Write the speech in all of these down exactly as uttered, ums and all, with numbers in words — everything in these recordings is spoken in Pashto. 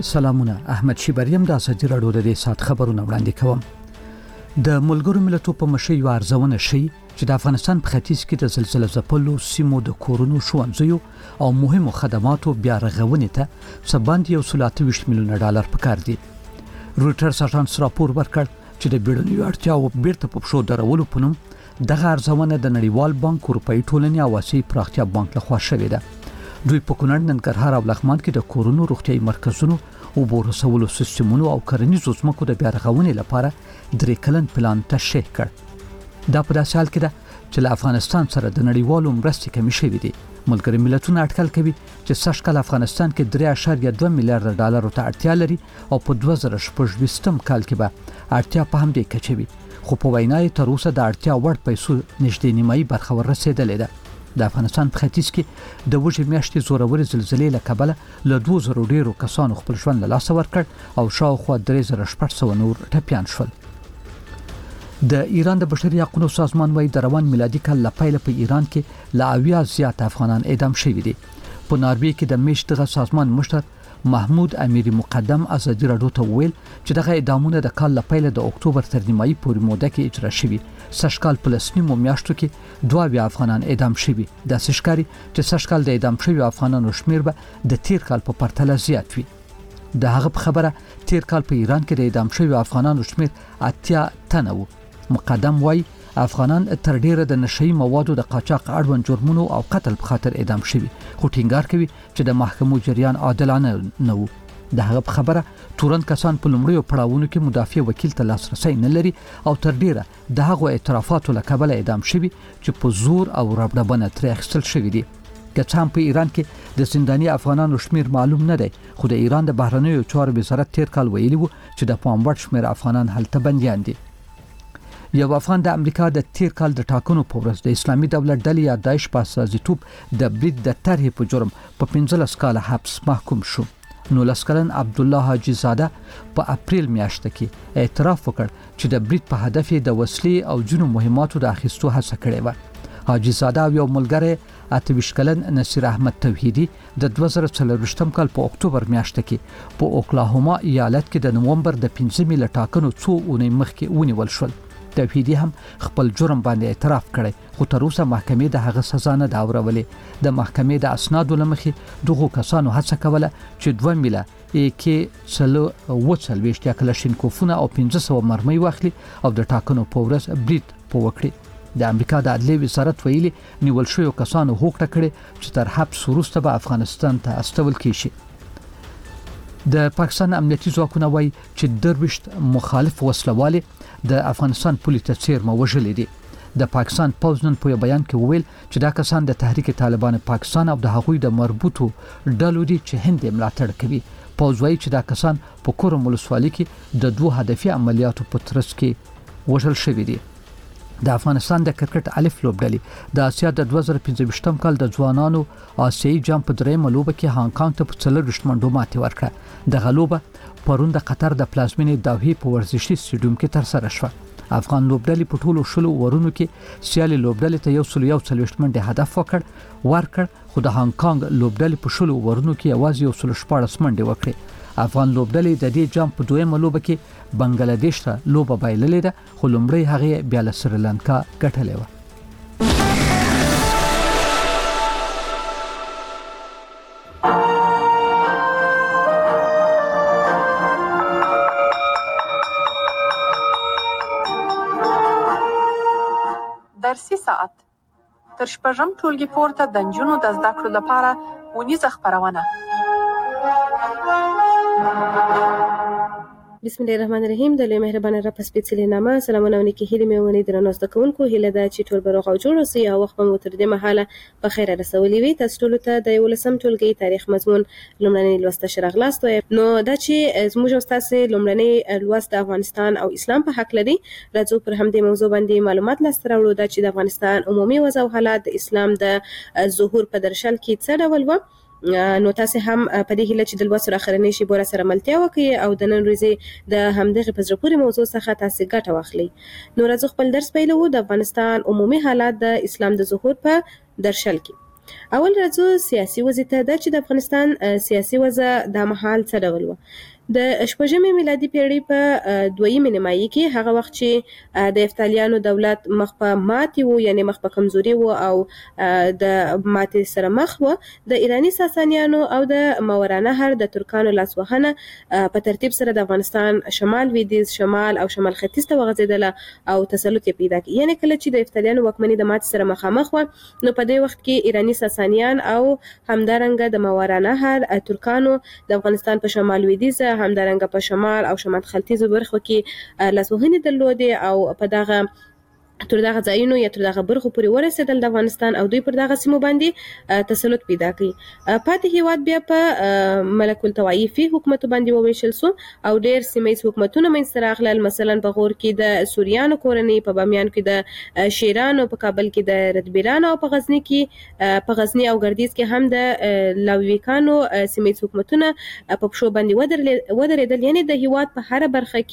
سلامونه. احمد شیبریم د ازادي راډیو د سات خبرونه وړاندې کوم. د ملګرو ملتونو په مشرۍ یو ارزونه شي چې د افغانستان په ختیځ کې د زلزلې ځپلو سیمو د کورونو ښوونځیو او مهمو خدماتو بیا رغونې ته څه باندې یو سل اته ویشت میلیونه ډالر پکار دي. رویټرز اژانس راپور ورکړ چې د بیړنیو اړتیاو بیرته په پښو درولو په نوم دغه ارزونه د نړیوال بانک، اروپایي ټولنې او آسیایي پراختیا بانک لخوا شوې ده. دوی په کونړ، ننګرهار او لغمان کې د کورونو، روغتیايي مرکزونو او بورسولو سیستمونو او کرنیزو ځمکو د بیا رغونې لپاره درې کلن پلان تشریح کړ. دا په داسې حال کې ده چې له افغانستان سره د نړیوالو مرستې کمې شوې دي. ملګري ملتونه اټکل کوي چې سږ کال افغانستان کې درې اعشاریه دوه میلیارډ ډالرو ته اړتیا لري او په دوه زره شپږ ویشتم کال کې به اړتیا په همدې کچه وي. خو په وینا یې تر اوسه د اړتیا وړ پیسو نږدې نیمایي برخه ورسېدلې ده. د افغانستان په ختیځ کې د وژې میاشتې زورورې زلزلې له کبله له دوه زره ډیرو کسانو خپل ژوند له لاسه ورکړ او شاوخوا درې زره شپږ سوه نور ټپیان شول. د ایران د بشري حقوقو سازمان وايي د روان میلادي کال له پیله په ایران کې له اویا زیات افغانان اعدام شوي دي. په ناروې کې د میشت دغه سازمان مشر محمود امیری مقدم ازادي راډیو ته ویل چې دغه اعدامونه د کال له پیله د اکتوبر تر نیمایي پورې موده کې اجرا شوي. سږ کال په لسنیمو میاشتو کې دوه اویا افغانان اعدام شوي. داسې ښکاري چې سږ کال د اعدام شوي افغانانو شمیر به د تیر کال په پرتله زیات وي. د هغه په خبره تیر کال په ایران کې د اعدام شوي افغانانو شمیر اتیا تنه و. مقدم وايي افغانان تر ډیره د نشئی موادو د قاچاق اړوند جرمونو او قتل په خاطر اعدام شوي، خو ټینګار کوي چې د محکمو جریان عادلانه نه و. د هغه په خبره تورن کسان په لومړیو پړاوونو کې مدافع وکیل ته لاسرسي نه لري او تر ډیره د هغو اعترافاتو له کبله اعدام شوي چې په زور او ربړبنه ترې اخیستل شوي دي. که څه هم په ایران کې د زنداني افغانانو شمیر معلوم نه دی، خو د ایران د بهرنیو چارو وزارت تیر کال ویلي وو چې د پام وړ شمیر افغانان هلته بنديان دي. یو افغان د امریکا د تیر کال د ټاکنو په ورځ د اسلامي دولت ډلې یا داعش په استازیتوب د برید د طرحې په جرم په پنځلس کاله حبس محکوم شو. نولس کلن عبدالله حاجی زاده په اپریل میاشت کې اعتراف وکړ چې د برید په هدف د وسلې او جنو مهماتو د اخیستو هڅه کړې و. حاجی زاده او یو ملګری اته ویشت کلن نصیر احمد توحیدی د دوه زره څلورویشتم کال په اکتوبر میاشت کې په اوکلاهوما ایالت کې د نومبر د پنځمې له ټاکنو څو اونۍ مخکې ونیول شول. توحیدی هم خپل جرم باندې اعتراف کړی، خو تر اوسه محکمې د هغه سزا نه دا اورولې. د محکمې د اسنادو له مخې دغو کسانو هڅه کوله چې دوه میله کې څلو وڅلوېښت یا کلاشینکوفونه او پنځه سوه مرمۍ واخلي او د ټاکنو په ورځ برید په وکړي. د امریکا د عدلیې وزارت ویلي نیول شویو کسانو هوکړه کړې چې تر حبس وروسته به افغانستان ته استول کیشي. د پاکستان امنیتي ځواکونه وایي چې درویشت مخالف وسلوالې د افغانستان پولي ته څیرمه وژلي دي. د پاکستان پوځ نن په بیان کې وویل چې دا کسان د تحریک طالبان پاکستان او د هغوی د مربوطو ډلو دي چې هند ملاتړ کوي. پوځ وایي چې دا کسان په کورم ولسوالۍ کې د دوه هدفي عملیاتو په ترڅ کې وژل شوي دي. د افغانستان د کرکټ الف لوبډلې د اسیا د دوه زره پنځه ویشتم کال د ځوانانو آسیایي جام په درېیمه لوبه کې هانګ کانګ ته په څلوېښت منډو ماتې ورکړه. دغه لوبه پرون د قطر د پلازمینې دوحې په ورزشي سټیډیوم کې ترسره شوه. افغان لوبډلې په ټولو شلو اورونو کې سیالي لوبډلې ته یو سل یو څلوېښت منډې هدف وکړ ورکړ خو د هانګ کانګ لوبډلې په شلو اورونو کې یوازې یو سل شپاړس منډې وکړې. افغان لوبډلې د دې جام په دویمه لوبه کې بنگلاديش ته لوبه بایللې ده، خو لومړی هغه بیا له سریلانکا ګټلې و. درسي ساعت تر شپږم ټولګي پورته د نجونو د زده کړو لپاره ونیزه خپرونه. بسم الله الرحمن الرحیم. د لوی مهربانه رب سپېڅلې نامه سلامونه او نیکې هیلې مې ونې درنو زده کوونکو هیله ده چې ټول به روغ او جوړ اوسئ او وخت به مو تر دې مهاله په خیره رسولي وي. تاسو ټولو ته د یولسم ټولګي تاریخ مضمون لومړنۍ لوست ته ښه راغلاست. نو دا چې زموږ او ستاسې لومړنۍ لوست د افغانستان او اسلام په حق لري، راځو پر همدې موضوع باندې معلومات لاسته راوړو. دا چې د افغانستان عمومي وضع او حالات د اسلام د ظهور په درشل کې څه ډول و. نو تاسو هم په دې هیله چې د لوست سره اخرنۍ شی بوره سره ملتیا وکړي او د نن ورځې د همدغه په زړه پورې موضوع څخه تاسو ګټه واخلئ. نو راځو خپل درس پیلوو. د افغانستان عمومي حالات د اسلام د ظهور په درشل کې. اول راځو سیاسي وضع ته. دا چې د افغانستان سیاسي وضع د مهال څه ډول و؟ د شپږمې میلادي پیړۍ په دویمې نیمایي کې هغه وخت چې د افتالیانو دولت مخ په ماتې و، یعنی مخ په کمزوري و او د ماتې سره مخ و، د ایرانی ساسانیانو او د ماوراءالنهر د ترکانو لاسوهنه په ترتیب سره د افغانستان شمال لویدیځ، شمال او شمال ختیځ ته وغځېدله او تسلط یې پیدا کړ. یعنی کله چې د افتالیانو واکمني د ماتې سره مخامخ و، نو په دې وخت کې ایرانی ساسانیان او همدارنګه د ماوراءالنهر ترکانو د افغانستان په شمال لویدیځ، همدارنګه په شمال او شمال ختیځو برخو کې لاسوهنې درلودې او په دغه تر دغه ځایونو یا تر دغه برخو پورې ورسېدل د افغانستان او دوی پر دغه سیمو باندې تسلط پیدا کړي. پاتې هیواد بیا په ملک الطوایفي حکومتو باندې وویشل سو او ډېر سیمه ییز حکومتونه منځته راغلل. مثلا په غور کې د سوریانو کورنۍ، په بامیان کې د شیرانو، په کابل کې د ردبیرانو او په غزني کې په غزني او ګردیز کې هم د لاویکانو سیمه ییز حکومتونه په پښو باندې ودرېدل. یعنی د هیواد په هر برخه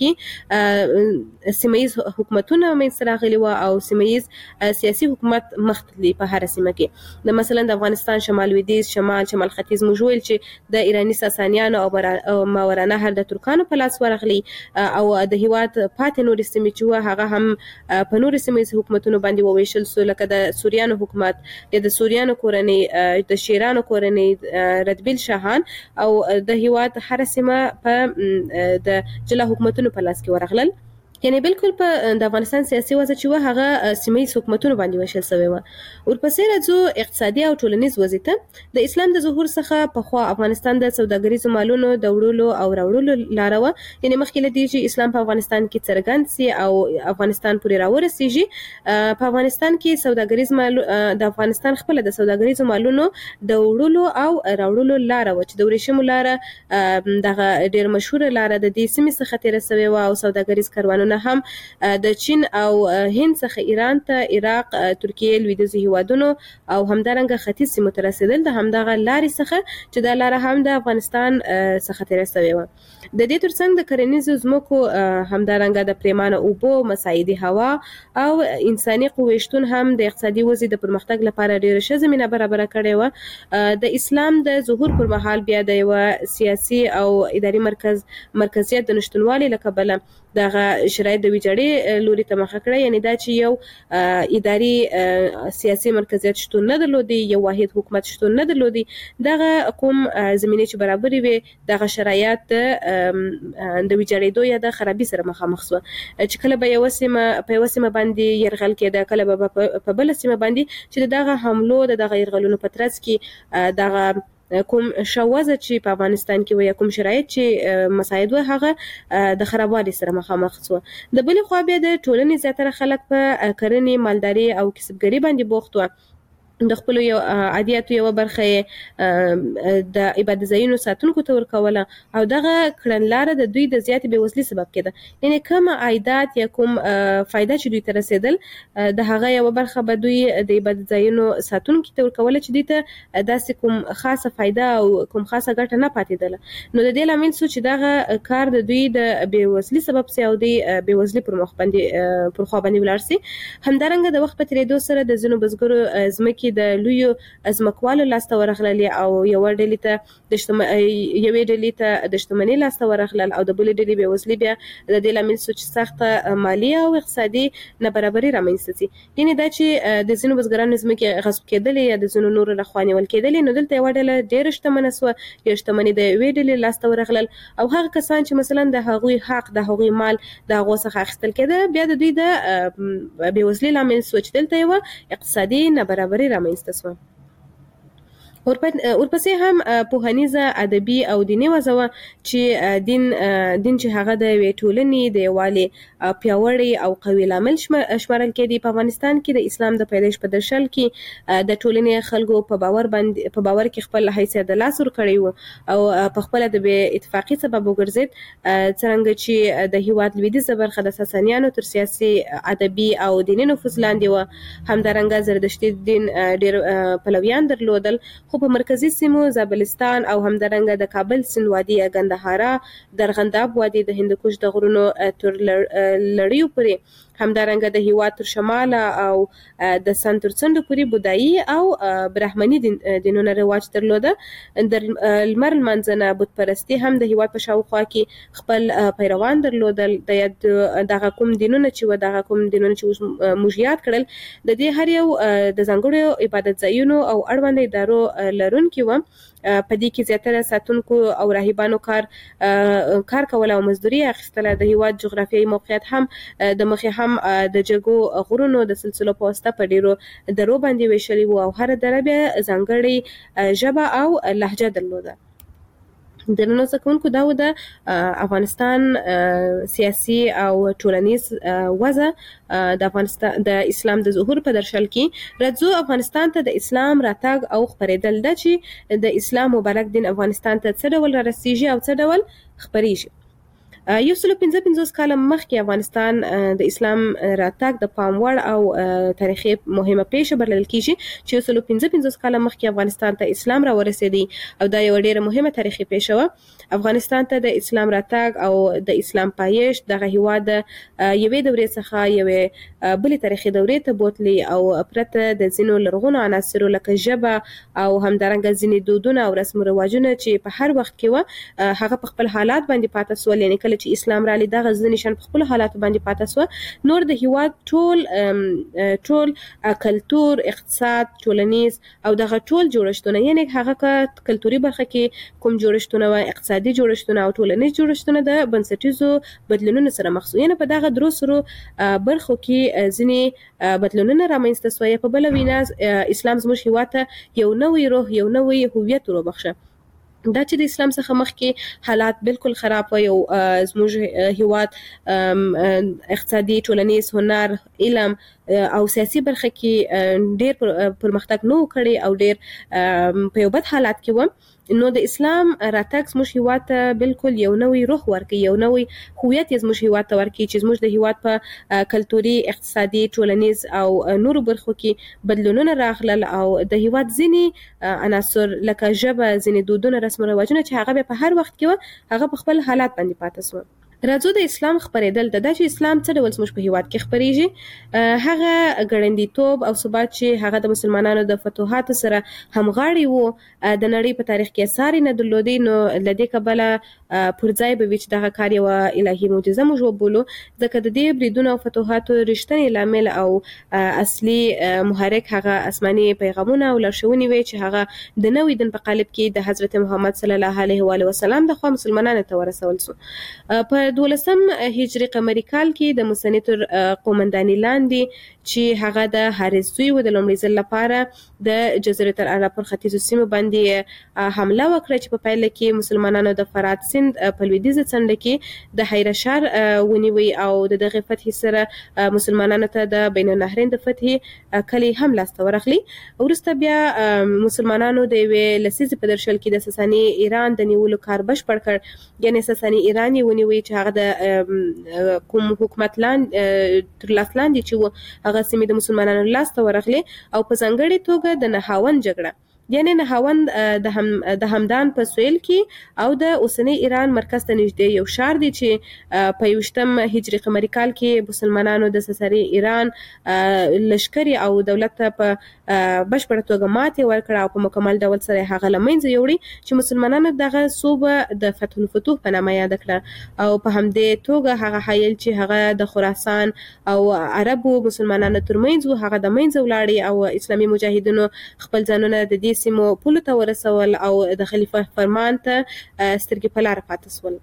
کې سیمه ییز حکومتونه منځته راغلي و او سیمه ییز سیاسي حکومت مختلي په هر سیمه کې. د مثلا د افغانستان شمال لویدیځ، شمال شمال ختیځ موږ ویل چې د ایرانی ساسانیانو او ماوراءالنهر د ترکانو په لاس ورغلي او د هیواد پاتې نورې سیمې چې وه هغه هم په نورې سیمه ییز حکومتونو باندې وویشل سو، لکه د سوریانو حکومت یا د سوریانو کورنۍ، د شیرانو کورنۍ، ردبیل شاهان او د هیواد هر سیمه په د جلا حکومتونو په لاس کې ورغلل. یعنی بالکل په د افغانستان سیاسي وضع چې و هغه سیمه ییز حکومتونو باندې وشل شوی و. ورپسې راځو اقتصادي او ټولنیز وضع ته. د اسلام د ظهور څخه پخوا افغانستان د سوداګریزو مالونو د وړلو او راوړلو لاره و. یعنی مخکې له دې چې اسلام په افغانستان کې څرګند سي او افغانستان پورې راورسیږي، په افغانستان کې سوداګریز مال د افغانستان خپل د سوداګریزو مالونو د وړلو او راوړلو لاره و چې د ورېښمو لاره دغه ډېر مشهوره لاره د دې سیمې څخه تېره سوې و او سوداګریز کاروانونه هم د چین او هند څخه ایران ته، عراق، ترکیه، لویدیځو هیوادونو او همدارنګه ختیځ سیمو ته رسېدل د همدغه لارې څخه چې دا لاره هم د افغانستان څخه تېره سوې وه. د دې ترڅنګ د کرنیزو ځمکو، همدارنګه د پریمانه اوبو، مساعدي هوا او انساني قوې شتون هم د اقتصادي وضع د پرمختګ لپاره ډېره ښه زمینه برابره کړې وه. د اسلام د ظهور پر مهال بیا د یوه سیاسي او اداري مرکز مرکزیت د نشتونوالي له کبله دغه شرایط د ویجاړۍ لوري ته مخه کړه. یعنی دا چې یو اداري سیاسي مرکزیت شتون نه درلودي، یو واحد حکومت شتون نه درلودي. دغه کوم زمینې چې برابرې وي دغه شرایط د ویجاړېدو یا د خرابي سره مخامخ سوه چې کله به یوه سیمه په یوه سیمه باندې یرغل کېده، کله به په بله سیمه باندې چې د دغه حملو د دغه یرغلونو په ترڅ کې دغه کوم شوازه چې په افغانستان کې و یا کوم شرایط چې مساعد و هغه د خرابوالي سره مخامخ سو. د بلې خوا بیا د ټولنې زیاتره خلک په کرنې، مالداري او کسبګري باندې بوخت و. د خپل یو عادیاتو یو برخه د عبادت ځایونو ساتونکو ته ورکوله او دغه کړنلاره د دوی د زیاتې بېوزلۍ سبب کېده. یعنی کوم عایدات یا کوم فایده چې دوی ته رسېدل د هغه یو برخه به دوی د عبادت ځایونو ساتونکو ته ورکوله چې دوی ته داسې کوم خاصه فایده او کوم خاصه ګټه نه پاتېدله. نو د دې لامل سو چې دغه کار د دوی د بېوزلۍ سبب سي او د بېوزلۍ پر مخ باندې پر خوا باندې ولاړ سي. همدارنګه د وخت په تېرېدو سره د ځینو بزګرو ځمکې د لویو ځمکوالو لاسته ورغلل او یوه ډلې ته د یوې ډلې ته د شتمنۍ لاسته ورغلل او د بلې ډلې بېوزلي بیا د دې لامل سو چې سخته مالي او اقتصادي نابرابري رامنځته سي. یعنې دا چې د ځینو بزګرانو ځمکې غصب کېدلې یا د ځینو نورو لخوا نیول کېدلې، نو دلته یوه ډله ډېره شتمنه سوه، یا شتمني د یوې ډلې لاسته ورغلل او هغه کسان چې مثلا د هغوی حق، د هغوی مال د هغو څخه اخیستل کېده، بیا د دوی د بېوزلۍ لامل سو چې دلته یوه اقتصادي نابرابري رامنځته سوه. ورپسې هم پوهنیزه، ادبي او دیني وضع وه چې دین دین چې هغه د یوې ټولنې د یووالي پیاوړی او قوي لامل شمارل کېدی. په افغانستان کې د اسلام د پیدایش په درشل کې د ټولنې خلکو په باور باندې په باور کې خپل حیثیت د لاس ورکړی و او په خپله د بې اتفاقي سبب وګرځېد، څرنګه چې د هیواد لویدیځه برخه د ساسانیانو تر سیاسي، ادبي او دیني نفوذ لاندې وه. همدارنګه زردشتي دین ډېر پلویان درلودل، خو په مرکزی سیمو زابلستان او همدارنګه د کابل سیند وادي ګندهارا درغنداب وادي د هندوکش د غرونو تر لړیو پورې همدارنګه د هیواد تر شمال او د سنتر څنډو پورې بودایي او برهمني دینونو رواج درلوده. د لمر لمانځنه بت پرستی هم د هیواد په شاوخوا کې خپل پیروان درلودل. د دغه کوم دینونه چې و دغه کوم دینونه چې موږ یاد کړل د دې هر یو د ځانګړو عبادت ځایونو او اړوند ادارو لرونکي و. په دې کې زیاتره ساتونکو او راهبانو کار کار کول او مزدوري اخیستله. د هیواد جغرافیایي موقعیت هم د مخې هم د جګو غرونو د سلسلو په واسطه په ډیرو درو باندې ویشلي وو او هر دره بیا ځانګړې ژبه او لهجه درلوده. د نن څخه دا و د افغانستان سیاسي او ټولنیز وضع د افغانستان د اسلام د ظهور په درشل کې راځو افغانستان ته د اسلام راتګ او خپرېدل د چې د اسلام مبارک دین افغانستان ته څه ډول رسیږي او څه ډول خپرېږي. یو سل پنځه پنځوس کاله مخکې افغانستان د اسلام راتګ د پام وړ او تاریخي مهمه پیښه بلل کیږي چې یو سل پنځه پنځوس کاله مخکې افغانستان ته اسلام را ورسېدی او دا یو ډیره مهمه تاریخي پیښه و. افغانستان ته د اسلام راتګ او د اسلام پایښت دغه هیواد یوې دورې څخه یوې بلې تاریخي دورې ته بوتلی او پرته د ځینو لرغونو عناصرو لکه ژبه او همدارنګه ځینې دودونه او رسم و رواجونه چې په هر وخت کې و هغه په خپل حالات باندې پاتې سول. یعنې چې اسلام را لیدا غزنی شان په خپل حالات باندې پاتې سو. نور د هیواد ټول ټول کلچر اقتصاد ټولنیز او دغه ټول جوړښتونه یعنی هغه کلتوري برخه کې کوم جوړښتونه او اقتصادي جوړښتونه او ټولنیز جوړښتونه د بنسټیزو بدلونونو سره مخ شو. یعنی په دغه درو سره برخو کې ځینې بدلونونه رامنځته شوي. په بل وینا اسلام زموږ هیواد ته یو نوې روح یو نوې هویت وروبخښه. دا چې د اسلام څخه مخکې حالات بالکل خراب و. زموږ هیواد اقتصادي ټولنیز هنر علم او سیاسي برخه کې ډیر پرمختګ نه وکړي او ډیر په یو بد حالات کې و. نو د اسلام راتګ زموږ هیواد ته بالکل یو نوې روح ورکړي یو نوې هویت یې زموږ هیواد ته ورکړي چې زموږ د هیواد په کلتوري اقتصادي ټولنیز او نورو برخو کې بدلونونه راغلل او د هیواد ځینې عناصر لکه ژبه ځینې دودونه رسم و رواجونه چې هغه په هر وخت کې و هغه په خپل حالات باندې پاتې سو. راځو د اسلام خپرېدل د چې اسلام څه ډول زموږ په هیواد کې خپرېږي. هغه ګړندیتوب او ثبات چې هغه د مسلمانانو د فتوحاتو سره همغاړي وو د نړۍ په تاریخ کې اثر نه درلودي. نو لدې کبله پر ځای به چې دغه کار یو الهي معجزه موږ وبولو ځکه د دې بریدونو او فتوحاتو رښتینی لامل او اصلي محرک هغه آسماني پیغامونه او لارښوونې وي چې هغه د نوې دین په قالب کې د حضرت محمد صلی الله علیه و آله وسلم د خوا مسلمانانو ته ورسول سو. په دولسم هجری قمری کال کې د مسنتر قومنداني لاندې چې هغه د حارث زوی و د لومړي ځل لپاره د جزیره العرب پر ختیځو سیمو باندې حمله وکړه چې په پیل کې مسلمانانو د فرات سیند په لویدیځه څنډه کې د حیرشار ونیوي او د دغه فتح سره مسلمانانو ته د بین النهرین د فتح کلی هم لاسته ورغلی. وروسته بیا مسلمانانو د یوې لسیزې په درشل کې د ساساني ایران د نیولو کار بشپړ کړ. یعنی ساساني ایران یې ونیوي چې هغه د کوم حکومت لاندې تر لاس لاندې چې و هغه سیمې د مسلمانانو لاسته ورغلي او په ځانګړې توګه د نهاوند جګړه یعنی نهاوند د هم د همدان په سویل کې او د اوسنی ایران مرکز ته نږدې یو ښار دی چې په یوشتم هجری قمری کال کې مسلمانانو د ساساني ایران لشکري او دولت ته په بشپړه توګه ماتې ورکړه او په مکمل ډول سره هغه له منځه یوړي چې مسلمانانو دغه صوبه د فتح الفتوح په نامه یاد کړه او په همدې توګه هغه حایل چې هغه د خراسان او عربو مسلمانانو ترمنځ و هغه د منځه ولاړی او اسلامي مجاهدینو خپل ځانونه د دې سیمو پولو ته ورسول او د خلیفه فرمان ته سترګې په لار پاتې سول.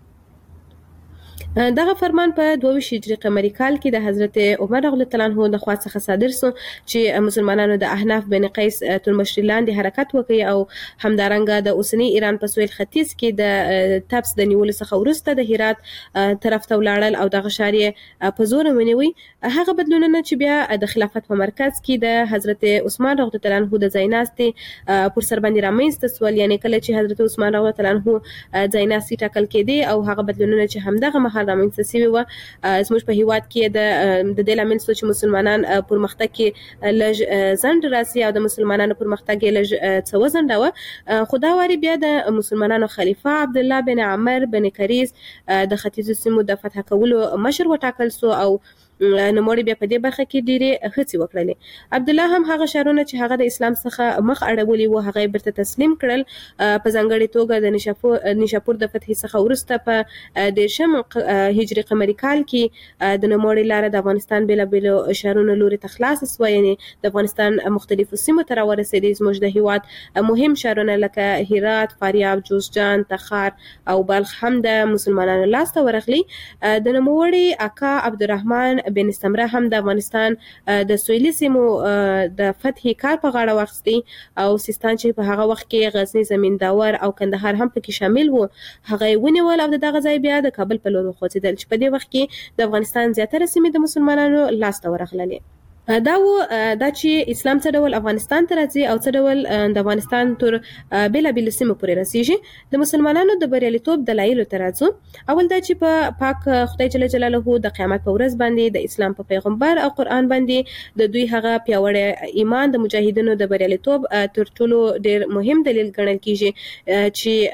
دغه فرمان په دوه هجری قمری کال کې د حضرت عمر رضی الله عنه د خوا څخه صادر سو چې مسلمانانو د احناف بن قیس تر مشرۍ لاندې حرکت وکړي او همدارنګه د اوسنی ایران په سویل ختیځ کې د تبس د نیولو څخه وروسته د هرات طرف ته ولاړل او دغه ښار یې په زور ونیوي. هغه بدلونونه چې بیا د خلافت په مرکز کې د حضرت عثمان رضی الله عنه د ځایناستي پر سر باندې رامنځته سول. یعنی کله چې حضرت عثمان رضی الله عنه ځایناستي ټاکل کېدی او هغه بدلونونه چې همدغه مهال مهال رامنځته شوی و. زموږ په هیواد کې د د دې لامل چې مسلمانان پرمختګ کې لږ ځنډ راسي او د مسلمانانو پرمختګ یې لږ څه وځنډاوه. خو دا واري بیا د مسلمانانو خلیفه عبدالله بن عمر بن کریز د ختیځو سیمو د فتح کولو مشر وټاکل سو او نوموړي بیا په دې برخه کې ډېرې هڅې وکړلې. عبدالله هم هغه ښارونه چې هغه د اسلام څخه مخ اړولي وو هغه یې بیرته تسلیم کړل. په ځانګړې توګه د نیشاپور نیشاپور د فتح څخه وروسته په دېرشم هجري قمري کال کې د نوموړي لاره د افغانستان بېلابېلو ښارونو لوري ته خلاصه سوه، یعنې د افغانستان مختلفو سیمو ته راورسېدې. زموږ د هیواد مهم ښارونه لکه هرات، فاریاب، جوزجان، تخار او بلخ هم د مسلمانانو لاسته ورغلي. د نوموړي اکا عبدالرحمن بن استمره هم د افغانستان د سویلي سیمو د فتح کار په غاړه واخیستی او سیستان چې په هغه وخت کې غزنی، زمینداور او کندهار هم پکې شامل وو هغه یې ونیول او د دغه ځای بیا د کابل په لور وخوځېدل چې په دې وخت کې د افغانستان زیاتره سیمې د مسلمانانو لاسته ورغللې. دا و دا چې اسلام څه ډول افغانستان ته راځي او څه ډول د افغانستان تر بېلابېلو سیمو پورې رسیږي. د مسلمانانو د بریالیتوب دلایلو ته راځو. اول دا چې په پاک خدای جل جلاله د قیامت په ورځ باندې د اسلام په پیغمبر او قرآن باندې د دوی هغه پیاوړی ایمان د مجاهدینو د بریالیتوب تر ټولو ډېر مهم دلیل ګڼل کیږي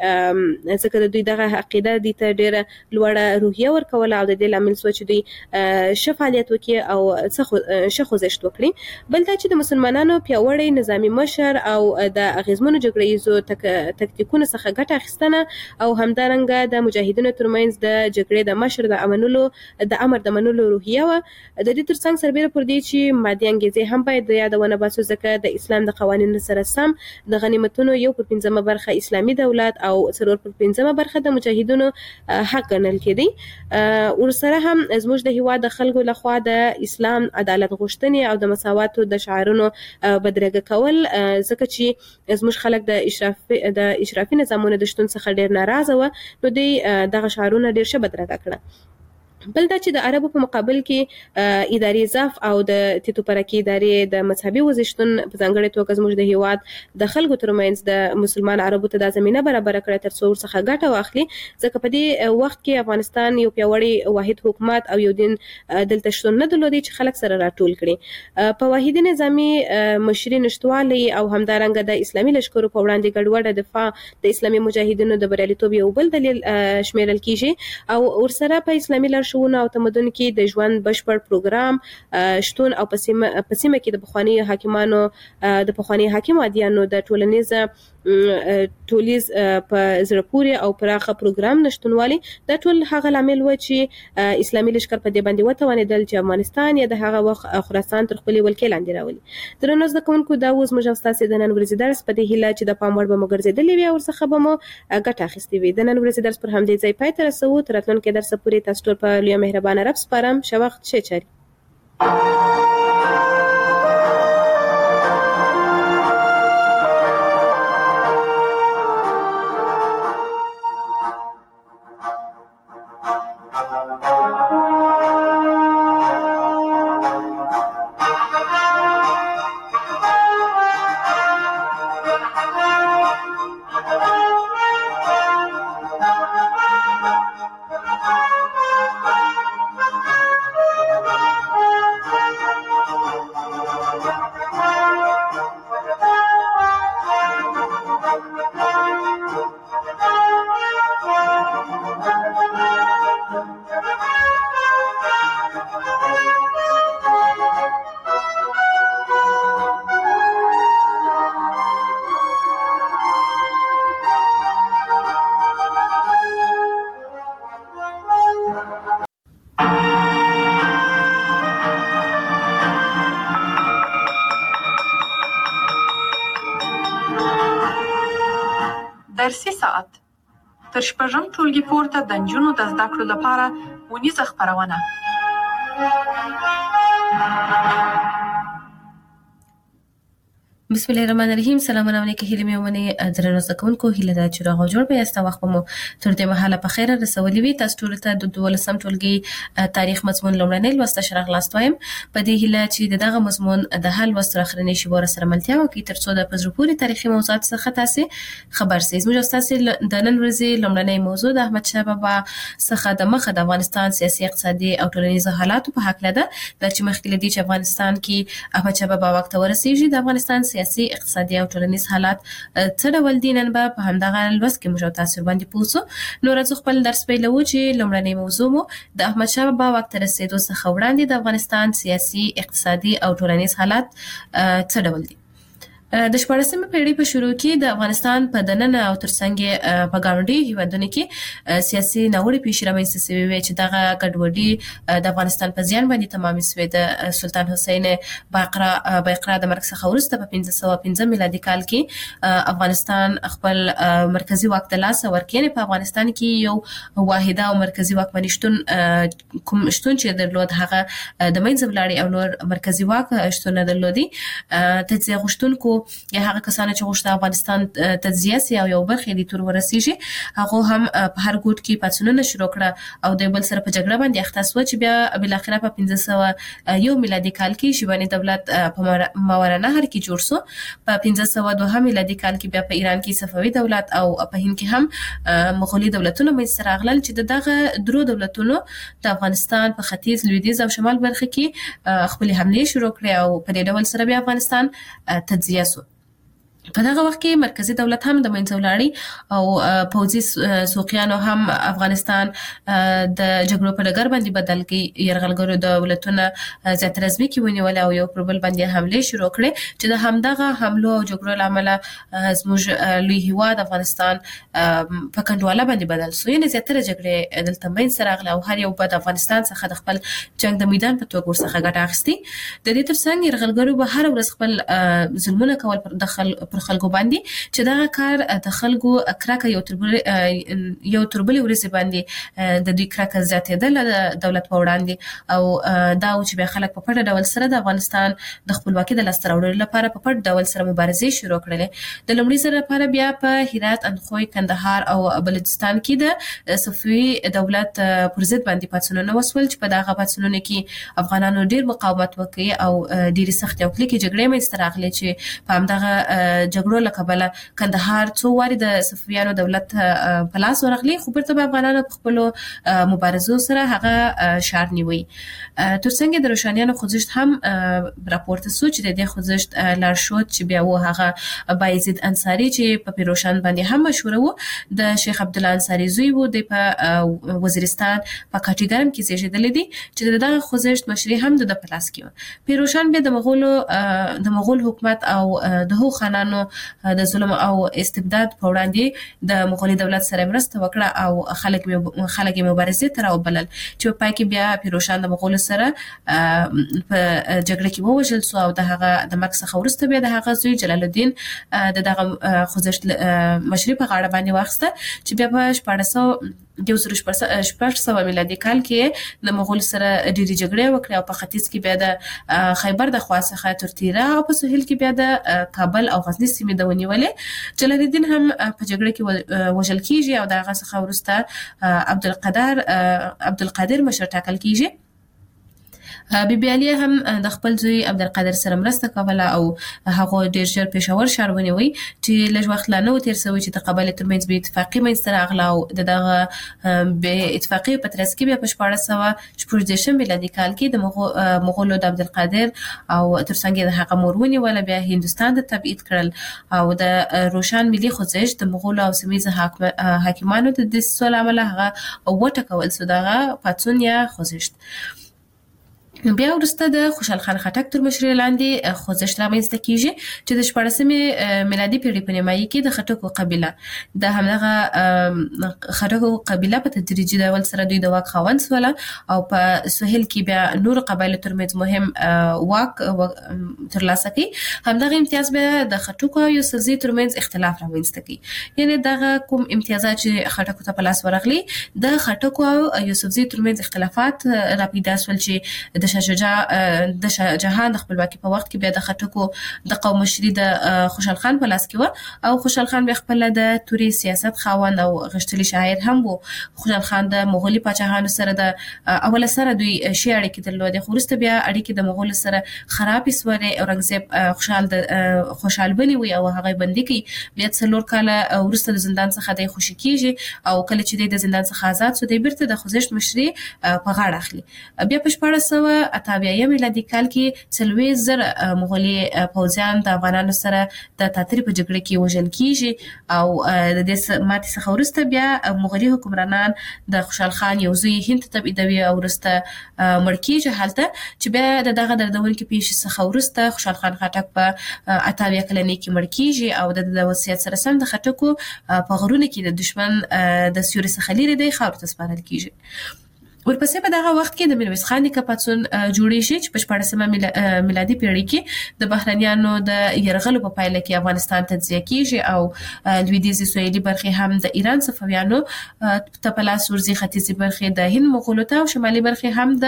چې ځکه د دوی دغه عقیده دي ته ډېره لوړه روحیه ورکوله او د دې لامل سوه چې دوی ښه فعالیت وکړي او ښه خوځښت وکړي. بل دا چې د مسلمانانو پیاوړی نظامي مشر او د اغیزمنو جګړه ییزو تکتیکونو څخه ګټه اخیستنه او همدارنګه د مجاهدینو ترمنځ د جګړې د مشر د امنولو د امر د منلو روحیه وه. د دې ترڅنګ سربیره پر دې چې مادي انګیزې هم باید د یادونه باسو ځکه د اسلام د قوانینو سره سم د غنیمتونو یو پر پنځمه برخه اسلامي دولت او څلور پر پنځمه برخه د مجاهدینو حق ګڼل کېدی. ورسره هم زموږ د هیواد د خلکو لخوا د اسلام عدالت غوښتنې او د مساواتو د شعارونو بدرګه کول ځکه چې زموږ خلک د اشرافي د اشرافي نظامونو د شتون څخه ډېر ناراضه وه، نو دوی دغه شعارونه ډېر ښه بدرګه کړه. بل دا چې د عربو په مقابل کې اداري ضعف او د تیتو پرکي ادارې د مذهبي وزشتون په ځانګړې توګه زموږ د هیواد د خلکو ترمنځ د مسلمان عربو ته دا زمینه برابره کړه تر څو ورڅخه ګټه واخلي، ځکه په دې وخت کې افغانستان یو پیاوړی واحد حکومت او یو دین دلته شتون نه درلودی چې خلک سره راټول کړي. په واحدي نظامي مشري نشتوالي او همدارنګه د اسلامي لښکرو په وړاندې ګډوډه دفاع د اسلامي مجاهدینو د بریالیتوب یو بل دلیل شمیرل کیږي او ورسره په اسلامي لارښوونو او تمدن کې د ژوند بشپړ پروګرام شتون او په سیمه کې د پخواني حاکمانو د پخواني حاکم عادیانو د ټولنیز ټولیز په زړه پورې او پراخه پروګرام نشتونوالي دا ټول هغه لامل و چې اسلامي لښکر په دې باندې وتوانېدل چې افغانستان یا د هغه وخت خراسان تر خپلې ولکې لاندې راولي. درنو زده کوونکو دا اوس موږ ستاسو د نن ورځې درس په دې هیله چې د پام وړ به مو ګرځېدلې وي او ورڅخه به مو ګټه اخیستې وي. د نن ورځې درس پر همدې ځای پای ته رسوو. تر راتلونکي درسه پورې تاسو ټول په لویه مهربانه رب سپارم. ښه وخت، ښې چارې. درسي ساعت تر شپږم ټولګي پورته د نجونو د زده کړو لپاره ونیزه خپرونه. بسم الله الرحمن الرحیم. سلامونه علیکم هیله مې ومني درنو زکونکو هیله دا چې راغو جوړ به است وخت مو تر دې مهاله په خیره رسولې وي. تاسو ټول ته د دولسم ټولګي تاریخ مضمون لومړنۍ لوست شرح لاستوایم. په دې هیله چې دغه مضمون د حل وست اخرنی شی ور سره ملتیا وکړي تر څو د پزروپوري تاریخي موضوعات څخه تاسو خبر سئ. موږ تاسو د نن ورځې لومړنۍ موضوع د احمد شاه بابا څخه د مخه د افغانستان سیاسي اقتصادي او ټولنیز حالات په حق لده د چې مخکې لدی چې افغانستان کې احمد شاه بابا وخت ورسیږي د افغانستان سیاسي اقتصادي او ټولنیز حالات څه ډول دي نن به په همدغه لوست کې موږ تاسو باندې پوښتنه نو راځو خپل درس پیلو چې لومړنۍ موضوع مو د احمد شاه بابا وخت رسیدو څخه وړاندې د افغانستان سیاسي اقتصادي او ټولنیز حالات څه ډول دي. د شپږمې پیړۍ په شروع کې د افغانستان په دننه او ترڅنګ په ګاونډي هیوادونو کې سیاسي ناوړه پیښې رامنځته شوې وې چې دغه ګډوډي د افغانستان په زیان باندې تمام شوې. د سلطان حسین باقرا باقرا د مرګ څخه وروسته په پنځه سوه پنځه میلادي کال کې افغانستان خپل مرکزی واک ته لاس ورکړي. په افغانستان کې یو واحده او مرکزی واکمني شتون کوم شتون چې درلود هغه د منځ ولاړی او نور مرکزی واک شتون درلودي. تجزیه غوښتونکو یا هغه کسان چې غوښته افغانستان تجزیه سي او یو برخه دي تور ورسیږي هغه هم په هر ګوټ کې پاتونونه شروع کړه او د بل سره په جګړه باندې اخته شو چې بیا بل اخره په پنځه سوه یو میلادي کال کې شیباني دولت په ماوراءالنهر کې جوړ شو. په پنځه سوه دوه میلادي کال کې بیا په ایران کې صفوي دولت او په هند کې هم مغولي دولتونه منځته راغلل چې دغه درو دولتونو د افغانستان په ختیځ لویدیځ او شمال برخه کې خپل حمله شروع کړې او په دې ډول سره بیا افغانستان تجزیه شو. په دغه وخت کې مرکزی دولت هم د منځ ولاړی او پوځي سوقیانو هم افغانستان د جګړو په ډګر باندې بدل کړي. يرغلګرو دولتونه زیاتره ځمکې ونیول او یو پر بل باندې حمله شروع کړې چې د همدغه حملو او جګړو لامل زموږ لوی هیواد افغانستان په کنډواله باندې بدل شو. یعنی زیاتره جګړې دلته منځ راغله او هر یو په افغانستان څخه د خپل جنگ د میدان په توګه ورڅخه ګټه اخیستي. د دې ترڅنګ يرغلګرو به هر ورځ خپل ظلمونه کول پر دخل پر خلکو باندې چې دا کار د خلکو کراکه یو تربل یو تربل ورسې باندې د دوی کراکه زیاتېدل د دولت په وړاندې او دا چې به خلک په پټه ډول سره د افغانستان د خپلواکۍ د لاسته راوړلو لپاره په پټ ډول سره مبارزې شروع کړلې. د لومړي ځل لپاره بیا په هرات، اندخوی، کندهار او بلوچستان کې د صفوي دولت پر ضد باندې پاڅونونه وسول چې په دغه پاڅونونو کې افغانانو ډیر مقاومت وکړي او ډیره سخت او کلکې جګړې منځته راغلې چې په همدغه جګړو له کبله کندهار څو واري د صفویانو دولت په لاس ورغلی خو برته افغانانو په خپل مبارزو سره هغه شار نیوي. ترڅنګ د روشانیانو خوځښت هم راپورته سو چې د دې خوځښت لارښود چې بیا و هغه بایزید انصاری چې په پیروشان باندې هم مشهور وو د شیخ عبد الله انصاری زوی وو د په وزیرستان په کاټیګرم کې زیږیدل دي چې دغه خوځښت مشري هم د پلاس کې. پیروشان به د مغولو د مغول حکومت او د هو خانانو د ظلم او استبداد په وړاندې د مغولي دولت سره مرسته وکړه او خلک خلک مبارزې ته راوبلل چې په پای کې بیا پیروشان د مغولو سره په جګړه کې ووژل شو او د هغه د مرګ څخه وروسته بیا د هغه زوی جلال الدین د دغه خوځښت مشري په غاړه باندې واخیسته چې بیا په شپاړس سوه د شپږ سوه میلادي کال کې د مغول سره ډېری جګړې وکړې او په ختیځ کې بیا د خیبر د خوا څخه تر تیرا او په سهیل کې بیا د کابل او غزنی سیمې د ونیولې. جلال الدین هم په جګړه کې وژل کیږي او دغه څخه وروسته عبدالقادر عبدالقادر مشر ټاکل کیږي. بی بی علی هم د خپل زوی عبدالقادر سره مرسته کوله او هغه ډیر ژر پېښور ښار ونیوي چې لږ وخت لا نه تیر شوی چې د قبایل ترمنځ به اتفاقی منځته راغله او دغه به اتفاقی په ترڅ کې بیا په شپاړس سوه شپږ دېرشم میلادي کال کې د مغولو د عبدالقادر او ترڅنګ د هغه مور ونیوله بیا هندوستان ته تبعید کړل او د روشن ملي خوځښت د مغولو او سیمه حاکمانو د دسیسو له امله هغه وټکول شو دغه پاڅون یا خوځښت. بیا وروسته د خوشحال خان خټک تر مشرۍ لاندې خوځښت رامنځته کیږي چې د شپاړسمې میلادي پیړۍ په نیمایي کې د خټکو قبیله د همدغه خټکو قبیله په تدریجي ډول سره دوی د واک خاوند شول او په سهیل کې بیا نور قبایلو ترمنځ مهم واک ترلاسه کړي. همدغه امتیاز بیا د خټکو او یوسفزي ترمنځ اختلاف رامنځته کړي. یعنی دغه کوم امتیازات چې خټکو ته په لاس ورغلي د خټکو او یوسفزي ترمنځ اختلافات را پیدا شول چې د د شاه شجاع د شاه جهان د خپلواکي په وخت کې بیا د خټکو د قوم مشري د خوشحال خان په لاس کې و او خوشحال خان بیا خپل د توري سیاست خاوند او غښتلي شاعر هم وو. خوشحال خان د مغولي پاچاهانو سره د اوله سره دوی شي اړیکې درلودې، خو وروسته بیا اړیکې د مغولو سره خرابې سوې. اورنګزیب خوشحال د خوشحال بني وي او هغه بندي کوي. بیا څلور کاله وروسته د زندان څخه د خوشي کیږي او کله چې د زندان څخه آزاد شو د بیرته د خوځښت مشري په غاړه اخلي. بیا په شپږ سوه اته اویا میلادي کال کې څلوېښت زره مغولي پوځیان د افغانانو سره د تاترې په جګړه کې وژل کیږي او د دې ماتې څخه وروسته بیا مغولي حکمرانان د خوشحال خان یو زوی هند ته تبعیدوي او وروسته مړ کیږي هلته، چې بیا د دغه دردونکې پیښې څخه وروسته خوشحال خان خټک په اته اویا کلنۍ کې مړ کیږي او د وصیت سره سم د خټکو په غرونو کې د دشمن د سیوري څخه لرې دی خاورو ته سپارل کیږي. ورپسې په دغه وخت کې د میرویس خان نیکه پاڅون جوړیږي چې په شپاړسمه میلادي پیړۍ کې د بهرنیانو د یرغلو په پایله کې افغانستان تجزیه کیږي او لویدیځي سویلي برخې هم د ایران صفویانو ته په لاس ورځي، ختیځي برخې د هند مغولو ته او شمالي برخې هم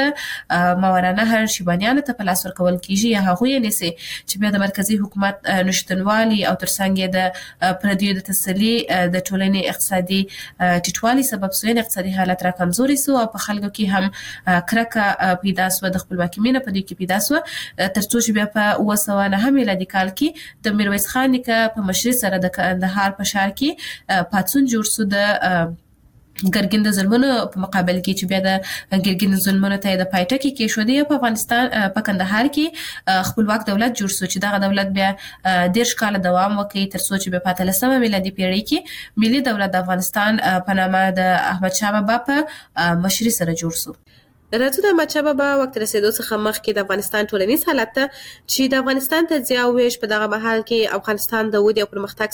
د ماورانهر شیبانیانو ته په لاس ورکول کیږي یا هغوی یې نیسي، چې بیا د مرکزي حکومت نشتنوالي او ترڅنګ یې د پردیو د تسلي د ټولنې اقتصادي ټیټوالي سبب سو، اقتصادي حالت را کمزوري سو او په خلکو کې هم کرکه پیدا سو، د خپلواکۍ مینه په دوی کې پیدا سو، ترڅو چې بیا په اوه سوه نهه میلادي کال کې د میرویس خان نیکه په مشرۍ سره د کندهار په ښار کې پاڅون جوړ سو د ګرګین د ظلمونو په مقابل کې، چې بیا د ګرګین د ظلمونو ته د پایټه کې کېښودې په افغانستان په کندهار کې خپلواک دولت جوړ شو، چې دغه دولت بیا دېرش کاله دوام وکړي ترڅو چې بیا په اتلسمه میلادي پیړۍ کې ملي دولت د افغانستان په نامه د احمدشاه بابا په مشرۍ سره جوړ شو. راځو د احمدشاه بابا وخت رسیدو څخه مخکې د افغانستان ټولنیز حالت ته، چې د افغانستان تجزیه او ویش په دغه مهال کې افغانستان د ودې او پرمختګ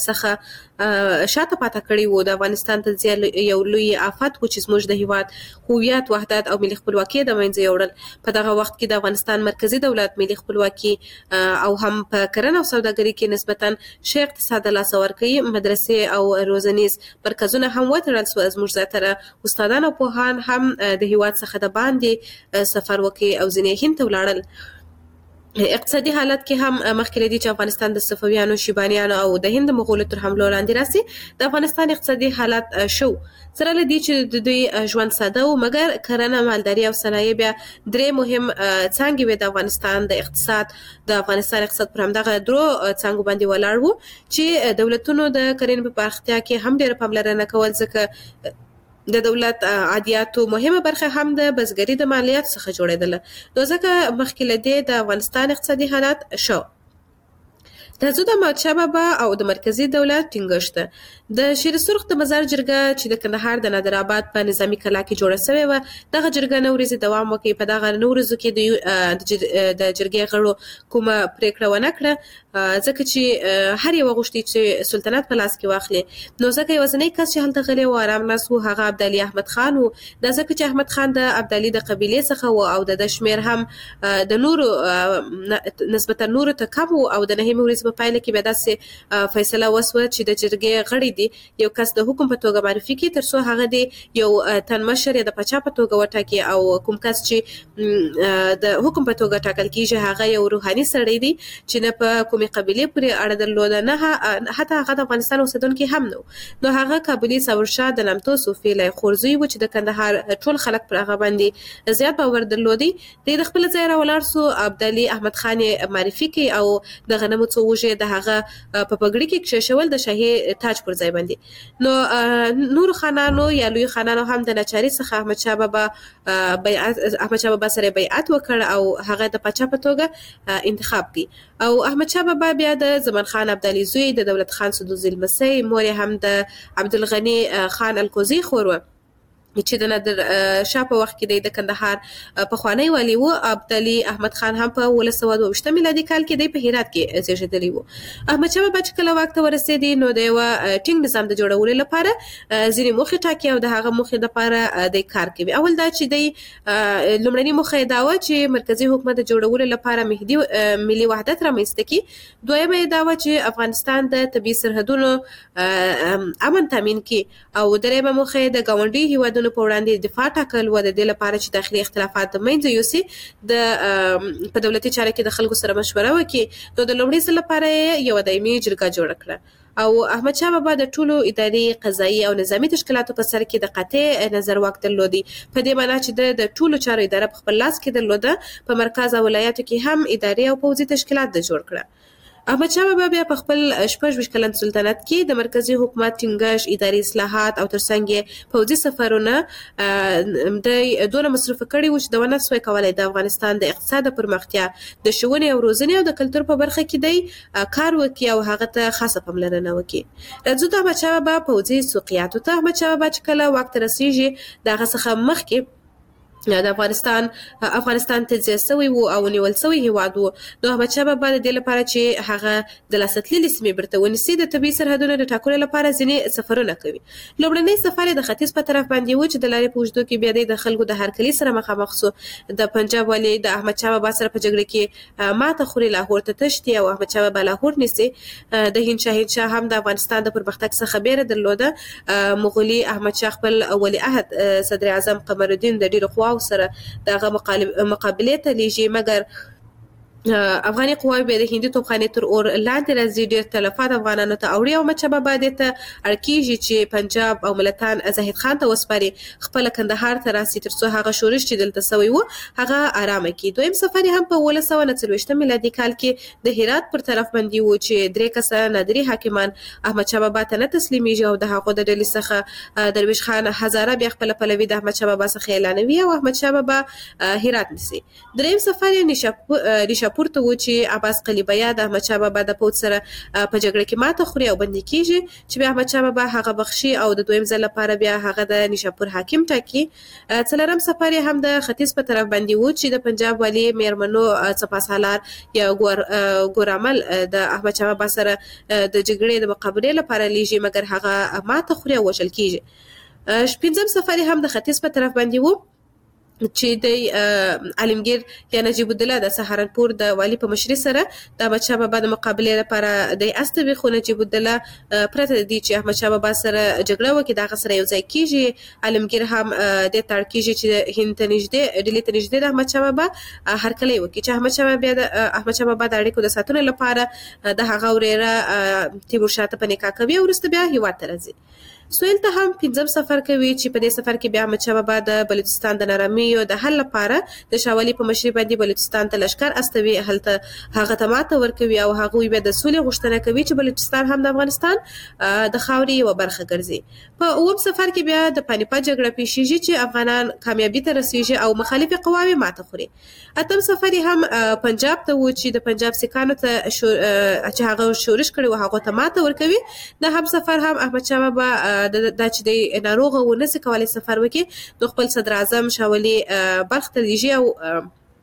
څخه شاته پاتې کړی وو. د افغانستان تجزیه یو لوی آفت و چې زموږ د هیواد هویت، وحدت او ملي خپلواکي د منځه یوړل. په دغه وخت کې د افغانستان مرکزی دولت ملي خپلواکي او هم په کرنه او سوداګري کې نسبتا ښه اقتصاد لاس ورکړي. مدرسې او روزنیز مرکزونه هم وتړل سو. زموږ زیاتره استادان او پوهان هم د هیواد څخه د باندې سفر وکي او ځینې هند ته ولاړل. اقتصادي حالت کې هم مخکې لدی چې افغانستان د صفویانو، شیبانیانو او د هند مغولو تر حملو لاندې راسي. د افغانستان اقتصادي حالت شو سره لدی چې د دوی ژوند ساده و، مګر کرنه، مالداري او صنایع بیا درې مهم څانګې وې د افغانستان د اقتصاد. د افغانستان اقتصاد پر همدغه درو څانګو باندې ولاړ وو چې دولتونو د کرنې په پراختیا کې هم ډېره پاملرنه کول، ځکه د دولت عادیاتو مهمه برخه هم د بزګرۍ د مالیاتو څخه جوړېدله، نو ځکه مخکې له دې د افغانستان اقتصادي حالت شو. راځو د احمدشاه بابا او د مرکزی دولت ټینګښت. د شیر سرخ د مزار جرګه چې د کندهار د نادر آباد په نظامی کلا کې جوړه شوې و، دغه جرګه نو ورځې دوام وکړي. په دغه نو ورځو کې د جرګې غړو کومه پریکړه ونه کړه، ځکه چې هر یو غوښتي چې سلطنت په لاس کې واخلي. نو ځکه یوازینی کس چې هلته غلی و آرام ناست و هغه عبدالي احمد خان و. دا ځکه چې احمد خان د عبدالي د قبیلې څخه و او د شمیر هم د نورو نسبتا نورو ته کم و. او د نهمې ورځې په پایله کې بیا داسې فیصله وسوه چې د جرګې غړي دي یو کس د حکم په توګه معرفي کړي، ترڅو هغه دی یو تن مشر یا د پاچا په توګه وټاکي، او کوم کس چې د حکم په توګه ټاکل کیږي هغه یو روحاني سړی دی چې نه په کومې قبیلې پورې اړه درلوده، نه حتی هغه د افغانستان اوسیدونکی هم نه. نو هغه کابلي ثورشاه د نامتو صوفي لای خورزوی و چې د کندهار ټول خلک پر هغه باندې زیات باور درلودي. د خپل ځای را ولاړ سو، عبدالي احمد خان معرفي کړي او د غنمو څو وژې د هغه په پګړۍ کې کښېښول د شاهي تاج پر ځای باندې. نو نور خانانو یا لوی خانانو هم د ناچارۍ څخه احمدشاه بابا بیعت احمدشاه بابا سره بیعت وکړ او هغه د پاچا په توګه انتخاب کړي. او احمدشاه بابا بیا د زمان خان عبدالي زوی، د دولت خان سدوزي لمسی، مور هم د عبدالغني خان الکوزي خور و چې د نادر شاه په وخت کې د کندهار پخوانی والی و. عبدالي احمد خان هم په اوولس سوه دوه ویشتم میلادي کال کې د په هرات کې زیږېدلی و. احمدشاه بابا چې کله واک ته ورسېدی نو د یوه ټینګ نظام د جوړولو لپاره ځینې موخې ټاکي او د هغه موخې لپاره د کار کوي. اول دا چې د لومړنۍ موخه یې دا وه چې مرکزي حکومت د جوړولو لپاره مهدي ملي وحدت رامنځته کړي. دویمه یې دا وه چې افغانستان د طبیعي سرحدونو امن تامین کړي. او دریمه موخه یې د ګاونډي هیوادونو دښمنانو په وړاندې دفاع ټاکل و، د دې لپاره چې داخلي اختلافات د منځه یوسي، د په دولتي چارو کې د خلکو سره مشوره وکړي. نو د لومړي ځل لپاره یو دایمي جرګه جوړه کړه او احمد شاه بابا د ټولو اداري، قضایي او نظامی تشکیلاتو په سر کې د قاطع نظر واک درلودي، په دې معنی چې د ټولو چارو اداره په خپل لاس کې درلوده. په مرکز او ولایاتو کې هم اداري او پوځي تشکیلات د جوړ کړه. احمد شاه بابا بیا په خپل شپږ ویشت کلن سلطنت کې د مرکزی حکومت ټینګښت، اداري اصلاحات او ترڅنګ یې پوځي سفرونه د دونه مصرف کړي و چې د ونه سوی کولای د افغانستان د اقتصاد پرمختیا، د ښوونې او روزنې او د کلتور په برخه کې دی کار وکړي او هغه ته خاصه پاملرنه وکړي. راځو د احمد شاه بابا پوځي سوقیاتو ته. احمد شاه بابا چې کله واک ته رسیږي د هغه څخه مخکې د افغانستان افغانستان تجزیه شوی و او نیول شوی هیواد و. نو احمد شاه بابا د دې لپاره چې هغه د لاسته تللې سیمې بیرته ونیسي، د طبیعي سرحدونو د ټاکلو لپاره ځینې سفرونه کوي. لومړنی سفر د ختیځ په طرف باندې و چې د لارې په اوږدو کې بیا د خلکو د هرکلي سره مخامخ شو. د پنجاب والي د احمد شاه بابا سره په جګړه کې ماته خوري، لاهور ته تښتي او احمد شاه بابا لاهور نیسي. د هند شاهنشاه هم د افغانستان د پرمختګ څخه بیره درلوده. مغولي احمد شاه خپل ولي عهد صدر اعظم قمر الدین د ډیرو قواو سره دغه مقابله ته لیږي، مګر افغاني قواوې به د هندي توپخانې تر اور لاندې راځي، ډېر تلفات افغانانو ته اوړي او احمد شاه بابا دې ته اړ کېږي چې پنجاب او ملتان زاهد خان ته وسپاري، خپله کندهار ته راسي تر څو هغه شورش چې دلته سوی و هغه ارامه کړي. دویم سفر هم په اوولس سوه نهه څلوېښتم میلادي کال کې د هرات پر طرف باندې و چې درې کسه نادري حاکمان احمد شاه بابا ته نه تسلیمیږي او د هغو د ډلې څخه درویش خان هزاره بیا خپله پلوي د احمد شاه بابا څخه اعلانوي او احمد شاه بابا هرات نیسي. دریم سفر یې نیشاپور ته و چې عباس قلیبیا د احمد شاه بابا د پوځ سره په جګړه کې ماته خوري او بندي کیږي، چې بیا احمد شاه بابا هغه بخشي او د دویم ځل لپاره بیا هغه د نیشاپور حاکم ټاکي. څلورم سفر یې هم د ختیځ په طرف باندې و چې د پنجاب والي میرمنو سپاسالار یا ګورامل د احمد شاه بابا سره د جګړې د مقابلې لپاره لیږي، مګر هغه ماته خوري او وژل کیږي. شپږم سفر یې هم د ختیځ په طرف باندې و چې د عالمگیر یا نجیب الدوله د سهارنپور د والی په مشرۍ سره د احمد شاه بابا د مقابلې لپاره د استوي، خو نجیب الدوله پرته دی چې احمد شاه بابا سره جګړه وکړي دغه سره یو ځای کیږي. عالمگیر هم د تړ کیږي چې هند ته نږدې ډیلی ته نږدې د احمد شاه بابا هرکلی وکړي، چې احمد شاه بابا د احمد شاه بابا د اړیکو د ساتلو لپاره د هغه وريره تیمورشاه ته په نکاح کوي او وروسته بیا هیواد ته راځي. سویل ته هم پنځم سفر کوي چې په دې سفر کې بیا احمد شاه بابا د بلوچستان د نارامیو د حل لپاره د شاه ولي په مشرۍ باندې بلوچستان ته لشکر استوي، هلته هغه ته ماته ورکوي او هغوی بیا د سولې غوښتنه کوي چې بلوچستان هم د افغانستان د خاورې یوه برخه ګرځي. په اووم سفر کې بیا د پانیپت جګړه پیښیږي چې افغانان کامیابي ته رسیږي او مخالفې قواوې ماته خوري. اتم سفر هم پنجاب ته و چې د پنجاب سیکانو ته چې هغه شورش کړي و هغو ته ماته ورکوي. د هم سفر هم احمد شاه بابا دا چې د ناروغه و نسي کولای سفر وکړي نو خپل صدر اعظم شاه ولي بلخ ته لیږي او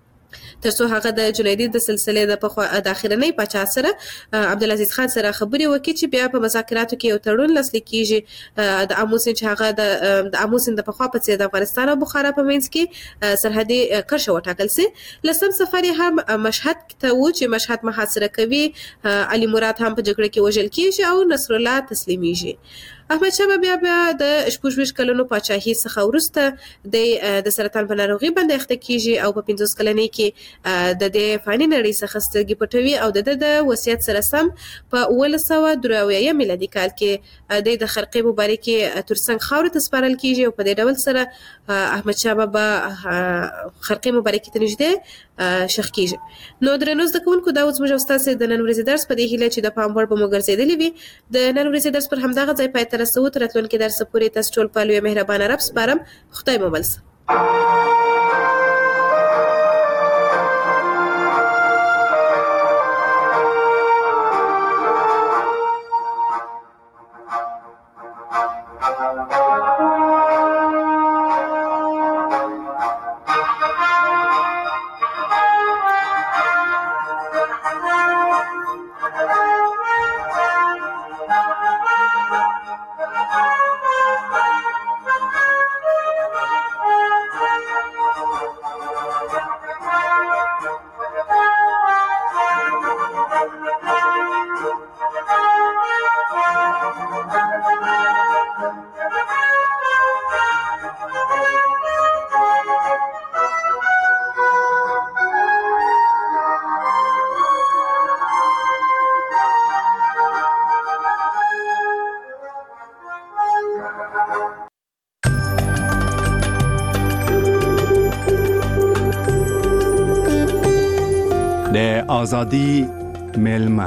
ترڅو هغه د جنیدي د سلسلې د پخوا د اخرنۍ پاچا سره عبدالعزیز خان سره خبرې وکړي چې بیا په مذاکراتو کې یو تړون لاسلیک کیږي د امو سیند چې هغه د امو سیند د پخوا په څیر د افغانستان او بخارا په منځ کې سرحدي کرښه وټاکل سي. لسم سفر هم مشهد ته و چې مشهد محاصره کوي، علي مراد هم په جګړه کې وژل کیږي او نصر الله تسلیمیږي. احمد شاه بابا بیا د شپږ ویشت کلونو پاچاهۍ څخه وروسته د د سرطان په ناروغي باندې اخته کیږي او په پنځوس کلنۍ کې د دې فاني نړۍ څخه سترګې پټوي او د د وصیت سره سم په اوولس سوه درې اویایم میلادي کال کې د د خرقې مبارکې ترڅنګ خاورې ته سپارل کیږي او په دې ډول سره احمد شاه بابا خرقې مبارکې ته نږدې شخ کیږي. نو درنو زده کوونکو دا اوس موږ ستاسو د نن ورځې درس په دې هیله چې د پام وړ به مو ګرځېدلی وي. د نن ورځې درس پر همدغه ځای پای ته رسوو. تر راتلونکي درس پورې تاسو ټول په لوی مهربانه رب سپارم. خدای مو بل شه. آزادی میلمه.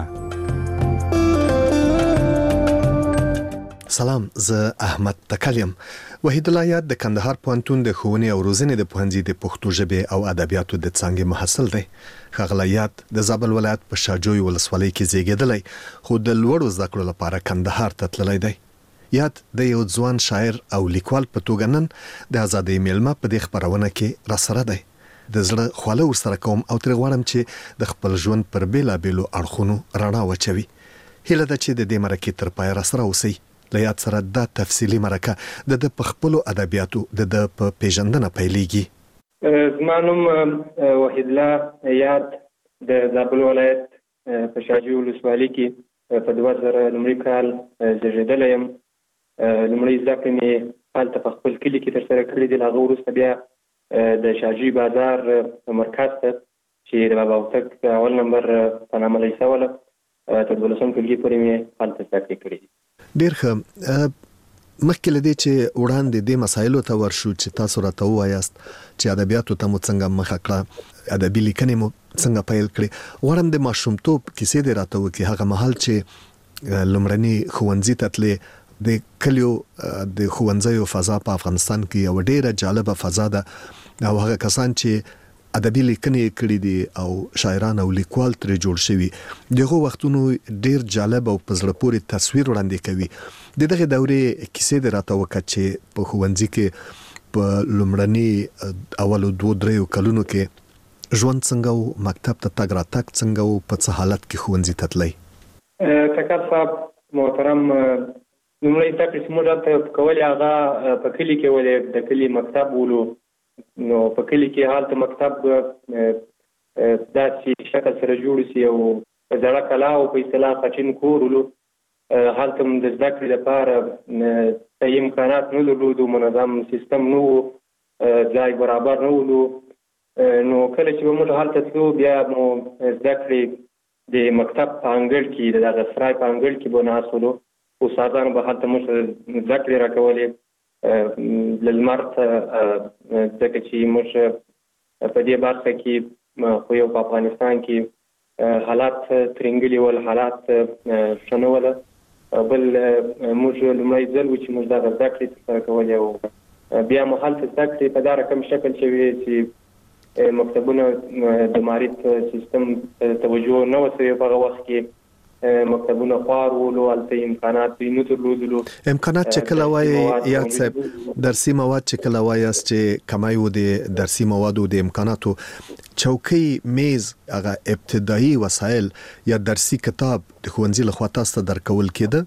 سلام، زه احمد تکلیم. وحید الله یاد د کندهار پوهنتون د ښوونې او روزنې د پوهنځي د پښتو ژبې او ادبیاتو د څانګې محصل دی. ښاغلی یاد د زابل ولایت په شاجوی ولسوالۍ کې زیږېدلی، خو د لوړو زده کړو لپاره کندهار ته تللی دی. یاد د یو ځوان شاعر او لیکوال په توګه نن د ازادۍ میلمه په دې خپرونه کې راسره دی. د زړه خواله ورسره کوم او ترې غواړم چې د خپل ژوند پر بېلابېلو اړخونو رڼا واچوي. هیله ده چې د دې مرکې تر پایه راسره اوسئ. له یاد سره دا تفصیلي مرکه د د په خپلو ادبیاتو د د په پیژندنه پیلېږي. زما نوم وحید الله یاد د زابل ولایت په شاجوی ولسوالۍ کې په دوه زره لومړي کال زیږېدلی یم. لومړۍ زده کړې مې هلته په خپل کلي کې ترسره کړې دي. له هغه وروسته بیا د شاجوی بازار مرکز ته چې د بابا هوتک اول نمبر په نامه لیسوله تر دولسم ټولګي پورې مې هلته زده کړې کړې دي. ډېر ښه. مخکې له دې چې وړاندې دې مسایلو ته ورشو چې تاسو راته ووایاست چې ادبیاتو ته مو څنګه مخه کړه، ادبي لیکنې مو څنګه پیل کړې، غواړم د ماشومتوب کیسې دې راته وکړي. هغه مهال چې لومړني ښوونځي ته تلې، د کلیو د ښوونځیو فضا په افغانستان کې یو ډېره جالبه فضا ده او هغه کسان چې ادبي لیکنې کړې دي او شاعران او لیکوال ترې جوړ شوي دغه وختونو ډېر جالب او په زړه پورې تصویر وړاندې کوي. د دغه دورې کیسې دې راته وکړه چې په ښوونځي کې په لومړني اولو دوه دریو کلونو کې ژوند څنګه و، مکتب ته تګ راتګ څنګه و، په څه حالت کې ښوونځي ته تلئ؟ تکل صاحب محترم، لومړی زده کړې چې موږ هلته کولې هغه په کلي کې ولې د کلي مکتب ولو. نو په کلي کې هلته مکتب داسې شکل سره جوړ شي او زړه کلا او په اصطلاح خټین کور ولو. هلته د زده کړې لپاره صحیح امکانات نه درلودو، منظم سیستم نه و، ځای برابر نه ولو. نو کله چې به موږ هلته تلو بیا مو زده کړې د مکتب په انګړ کې د دغه سرای په انګړ کې به ناست ولو. استادانو به هلته موږ زده کړې راکولې له لمر ته، ځکه چې موږ په دې برخه کې خو یو په افغانستان کې حالات ترنګلي ول، حالات ښه نه وله. بل موږ لومړی ځل و چې موږ دغه زده کړې ترسره کولې او بیا مو هلته زده کړې په دا رقم شکل شوې چې مکتبونه د معرف سیستم توجه نه وه شوې په هغه وخت کې. مکتبونه خوار ولو، هلته امکانات دوی نه درلودلو. امکانات چې کله وایي یاد صاحب، درسي مواد چې کله وایاست چې کمی و د درسي موادو د امکاناتو، چوکۍ، میز، هغه ابتدایي وسایل یا درسي کتاب د ښوونځي لخوا تاسو ته درکول کېده؟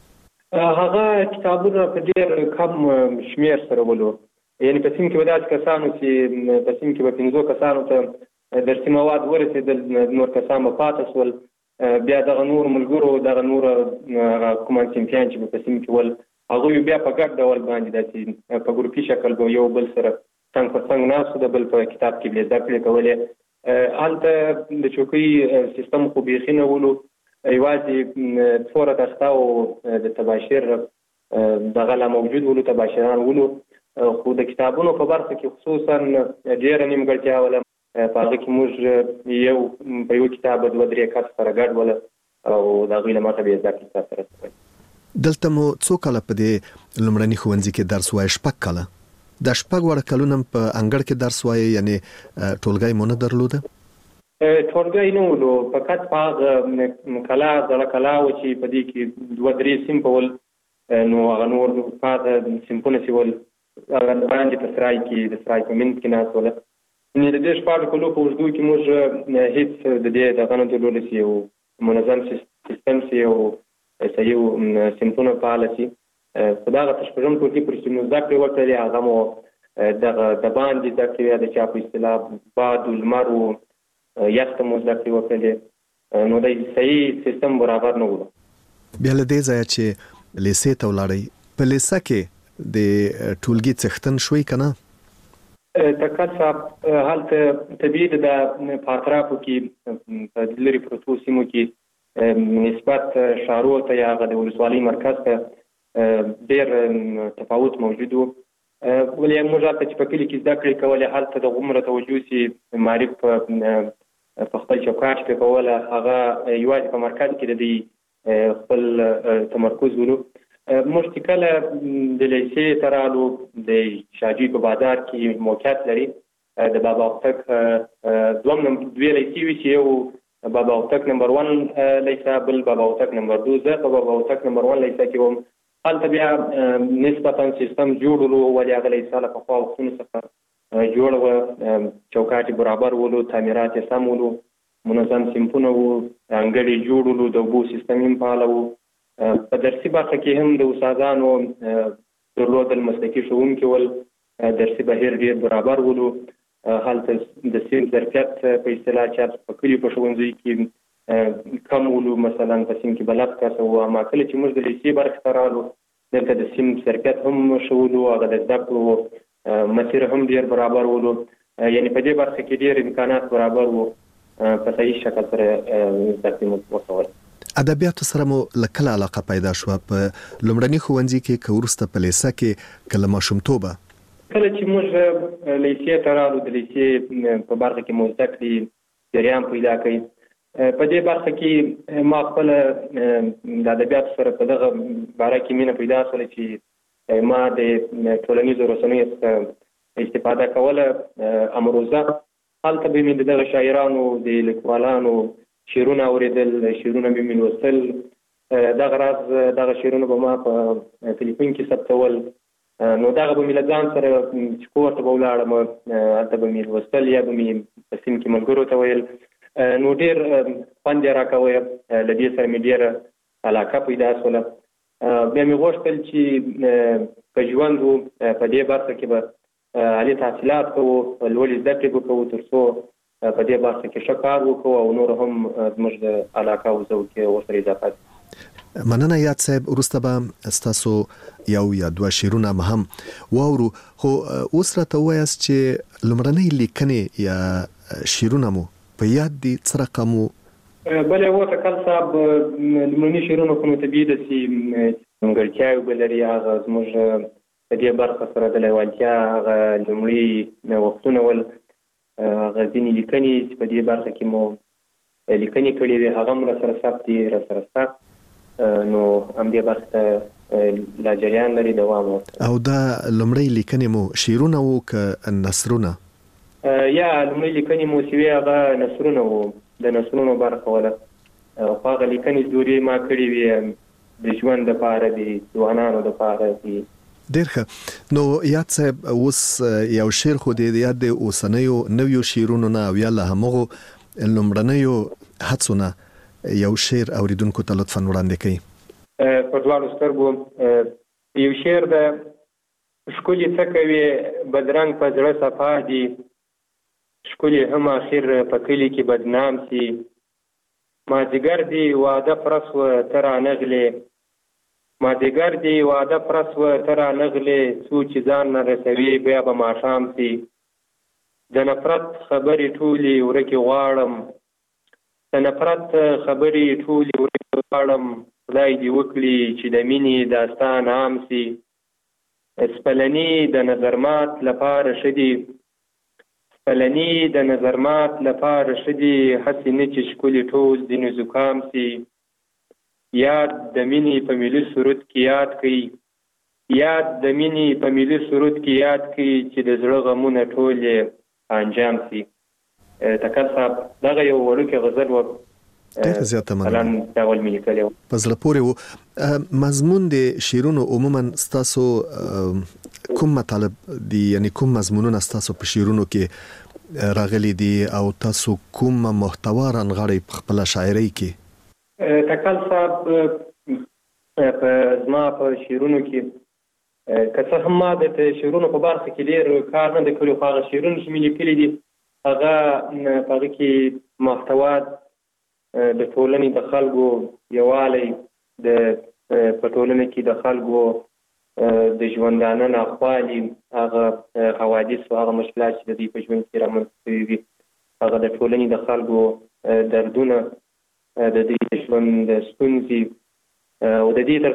هغه کتابونه په ډېر کم شمېر سره ولو. یعنې په سیم کې به داسې کسانو چې په سیم کې به پنځو کسانو ته درسي مواد ورسېدل، نور کسان به پاته شول. بیا دغه نور ملګرو، دغه نور کوم صنفیان چې په سیم کې ول، هغوی بیا په ګډ ډول باندې داسې په ګروپي شکل به یو بل سره څنګ په څنګ ناست و، د بل په کتاب کې به زده کړې کولې. هلته د چوکۍ سیستم خو بیخي نه ولو، یوازې څوره تخته او د تباشیر دغه لا موجود ولو، تباشیران ولو. خو د کتابونو په برخه کې خصوصا ډېره نیمګړتیا وله. په هغه کې موږ یو په یو کتاب دوه درې کس سره ګډ وله او د هغوی له مخه به یې زده کړې سره رسوئ. دلته مو څو کاله په دې لومړني ښوونځي کې درس وایي؟ شپږ کاله. دا شپږ واړه کلونه په انګړ کې درس وایي، یعنې ټولګی مو نه درلوده؟ ټولګی نه ولو، فقط په هغه کلا زړه کلا و چې په دې کې دوه درې صنفه ول. نو هغه نور پاته صنفونه چې ول هغه باندې په سرای کې د سرای په منځ کې ناست وله. د دې شپږو کلو په اوږدو کې موږ هېڅ د دې دغه نه درلودی چې یو منظم سیستم شي او صحیح صنفونه فعاله شي. په دغه شپږم ټولګي پورې چې موږ زده کړې وکړلې هغه مو دغه د باندې زده کړې د چا په اصطلاح باد و لمر و یخ ته مو زده کړې وکړلې. نو د صحیح سیستم برابر نه و. بیا له دې ځایه چې لیسې ته ولاړئ، په لیسه کې د ټولګي څښتن شوئ که نه؟ تکل صاحب هلته طبیعي ده په اطرافو کې په لرې پرتو سیمو کې نسبت ښارو ته یا هغه د ولسوالۍ مرکز ته ډېر تفاوت موجود و. ولې موږ هلته چې په کلي کې زده کړې کولې هلته د غومره توجه چې معرف په خپل چوکاټ کې کوله هغه یوازې په مرکز کې د دې خپل تمرکز ولو. موږ چې کله د لیسې ته رالو د شاجوی په بازار کې موقعیت لري د بابا هوتک دوم دوی لیسې وي چې یو بابا هوتک نمبر ون لیسه بل بابا هوتک نمبر دو. زه په بابا هوتک نمبر ون لیسه کې وم. هلته بیا نسبتا سیستم جوړولو ولې هغه لیسه له پخوا وختونو څخه جوړ وه. چوکاټ برابر ولو، تعمیرات یې سم ولو، منظم صنفونه وو، انګړې جوړ ولو، د اوبو سیستم یې فعاله وو. په درسي برخه کې هم د استادانو درلودل، مسلکي ښوونکي ول، درسي بهیر ډېر برابر ولو. هلته د سیم ظرفیت په اصطلاح چې په کلیو په ښوونځیو کې کم ولو، مثلا په سیم کې به لس کسه وو. اما کله چې موږ د لیسې برخې ته رالو دلته د سیم ظرفیت هم ښه ولو، هغه د زده کړو مسیر هم ډېر برابر ولو. یعنې په دې برخه کې ډېر امکانات برابر وو، په صحیح شکل سره زده کړې مو وکول. ادبیاتو سره مو لکه علاقه پیدا شو په لومړني ښوونځي کې که وروسته په لیسه کې کله ماشومتوبه؟ کله چې موږ لیسې ته رالو د لیسې په برخه کې مو زده کړې جریان پیدا کړي. په دې برخه کې ما خپله د ادبیاتو سره په دغه باره کې مینه پیدا شوله چې ما د ټولنیزو رسنیو څخه استفاده کوله. امروزه هلته به مې د دغه شاعرانو د لیکوالانو شعرونه اوریدل، شعرونه به مې لوستل. دغه راز دغه شعرونه به ما په تلیفون کې ثبتول، نو دغه به مې له ځان سره چې کور ته به ولاړم هلته به مې لوستل یا به مې په سیند کې ملګرو ته ویل. نو ډېر خوند یې راکوی، له دې سره مې ډېره علاقه پیدا شوله. بیا مې غوښتل چې که ژوند و په دې برخه کې به عالي تحصیلات کوو، لوړې زده کړې به کوو تر څو په دې برخه کې ښه کار وکړو او نور هم زموږ د علاقه او ذوق کې ورسره اضافه کړو. مننه یاد صاحب. وروسته به ستاسو یو یا دوه شعرونه هم هم واورو، خو اوس راته ووایاست چې لومړنۍ لیکنې یا شعرونه مو په یاد دي څه رقم وو؟ بله اوس اکل صاحب لومړني شعرونه خو نو طبیعي داسې ځانګړتیاوې به لري. هغه زموږ په دې برخه سره د لیوالتیا هغه لومړي وختونه ول، هغه ځینې لیکنې چې په دې برخه کې مو لیکنې کړې وې هغه هم راسره ثبت دي، راسره شته. نو همدې برخې ته لا جریان لري، دوام ورکوي. او دا لومړی لیکنې مو شعرونه وو که نثرونه؟ یا لومړی لیکنې مو چې وې هغه نثرونه وو، د نثرونو برخه وله. خو هغه لیکنې دورې ما کړې وې د ژوند دپاره، د ځوانانو دپاره دي. ډېر ښه. نو یاد صاحب اوس یو شعر خو د یاد د اوسنیو نویو شعرونو نه او یا له همغو لومړنیو هڅو نه یو شعر اوریدونکو ته لطفا وړاندې کړئ. په دواړو سترګو یو شعر ده: ښکلې څه کوې بدرنګ په زړه صفا دي، ښکلې هم اخر په کلي کې بدنام سي، مازدیګر دي واده پرس و ته رانغلې، مازدیګر دی واده پرس و ته رانغلې، څو چې ځان نه رسوي بیا به ماښام سي، د نفرت خبرې ټولې ورکې غواړم، د نفرت خبرې ټولې ورکې غواړم، خدای دې وکړي چې د مینې داستان عام سي، سپلني د نظرمات لپاره ښه دي، سپلني د نظرمات لپاره ښه دي، هسې نه چې ښکلې ټول ځینې زکام سي، یاد د مینې په ملي سرود کې یاد کړي، یاد د مینې په ملي سرود کې یاد کړي، چې د زړه غمونه ټول انجام سي. تکل صاحب دغه یو وړوکی غزل و، ډېره زیاته مننه. الان دا ول مې لیکلی و، په زړه پورې و. مضمون د شعرونو عموما ستاسو کوم مطالب دي، یعنی کوم مضمونونه ستاسو په شعرونو کې راغلي دي او تاسو کوم محتوا رانغاړئ په خپله شاعرۍ کې؟ تکل صاحب په زما په شعرونو کې که څه هم ما د شعرونو په برخه کې ډېر کار نه دی کړی، خو هغه شعرونه چې مې لیکلي دي هغه په هغه کې محتوا د ټولنې د خلکو یووالی، د په ټولنه کې د خلکو د ژوندانه ناخوالي، هغه حوادث او هغه مشکلات چې د دوی په ژوند کې رامنځته شوي وي، هغه د ټولنې د خلکو دردونه، د دې ژوند د ستونزې او د دې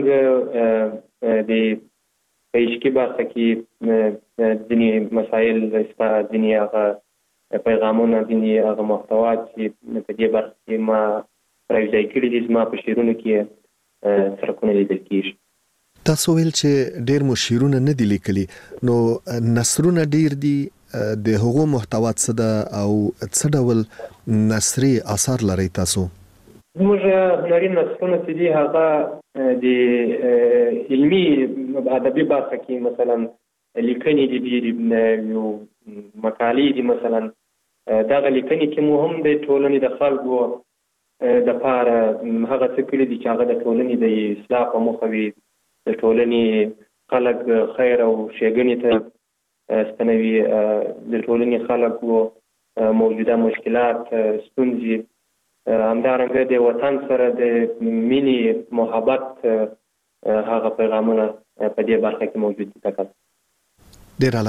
ترڅنګ د په عشقي برخه کې ځینې مسایل شته، ځینې هغه پیغامونه ځینې هغه محتوات چې په دې برخه کې ما راځي کړي دي زما په شعرونو کې سرکونه لیدل کېږي. تاسو ویل چې ډېر مو شعرونه نه دي لیکلي، نو نثرونه ډېر دي، د هغو محتوات څه ده او څه ډول نثري آثار لرئ تاسو؟ زموږ هنري نثرونه چې دي هغه د علمي ادبي برخه کې مثلا لیکنې دي، ډېرې یو مقالې دي مثلا. دغه لیکنې کې مو هم د ټولنې د خلکو د پاره هغه څه کړي دي چې هغه د ټولنې د اصلاح په موخه وي، د ټولنې خلک خیر او ښېګڼې ته ستنوي، د ټولنې خلکو موجوده مشکلات، ستونزې، همدارنګه د وطن سره د مینې محبت هغه پیغامونه په دې برخه کې موجود دي. تکل ډېر اعلی.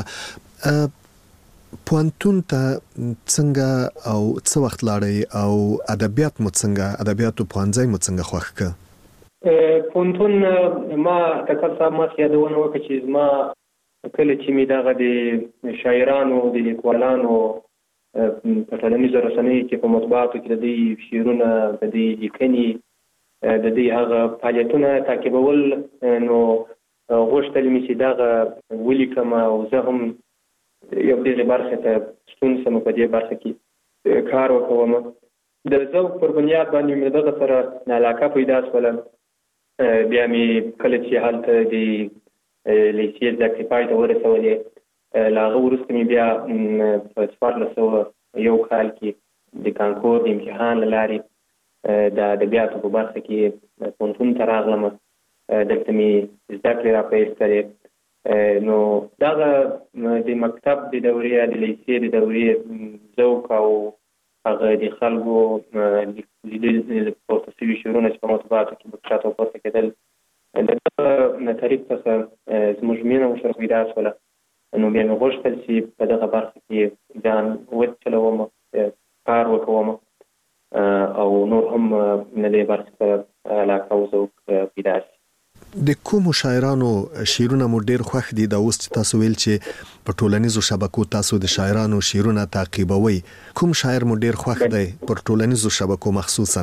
پوهنتون ته څنګه او څه وخت لاړئ او ادبیات مو څنګه، ادبیاتو پوهنځی مو څنګه خوښ کړ؟ پوهنتون ما تکل صاحب مخکې یادونه وکړه چې زما کله چې مې دغه د شاعرانو د لیکوالانو په ټولنیزو رسنیو کې په مطبوعاتو کې د دوی شعرونه، د دوی لیکنې، د دوی هغه فعالیتونه تعقیبول، نو غوښتل مې چې دغه ولیکم او زه هم یو ډېرې برخې ته ستون شم، په دې برخه کې کار وکوم. د ذوق پر بنیاد باندې مې دغه سره علاقه پیدا شوله. بیا مې کله چې هلته د لیسې زده کړې پای ته ورسولې، له هغه وروسته مې بیا په څوارلس سوه یو کال کې د کانکور د امتحان له لارې د ادبیاتو په برخه کې پوهنتون ته راغلم. دلته مې زده کړې را پیل کړې. نو دغه د مکتب د دورې، د لیسې د دورې ذوق او هغه د خلکو لیدل پورته شوي شعرونه چې په مطبوعاتو کې به کښته پورته کېدل، د دغه طریق څخه زموږ مینه ورسره پیدا شوله. نو بیا مې غوښتل چې په دغه برخه کې ځان وچلوم، کار وکوم او نور هم د دې برخې ته علاقه او ذوق پیدا شي. د کومو شاعرانو شعرونه مو ډېر خوښ دي؟ دا اوس چې تاسو ویل چې په ټولنیزو شبکو تاسو د شاعرانو شعرونه تعقیبوئ، کوم شاعر مو ډېر خوښ دی پر ټولنیزو شبکو مخصوصا؟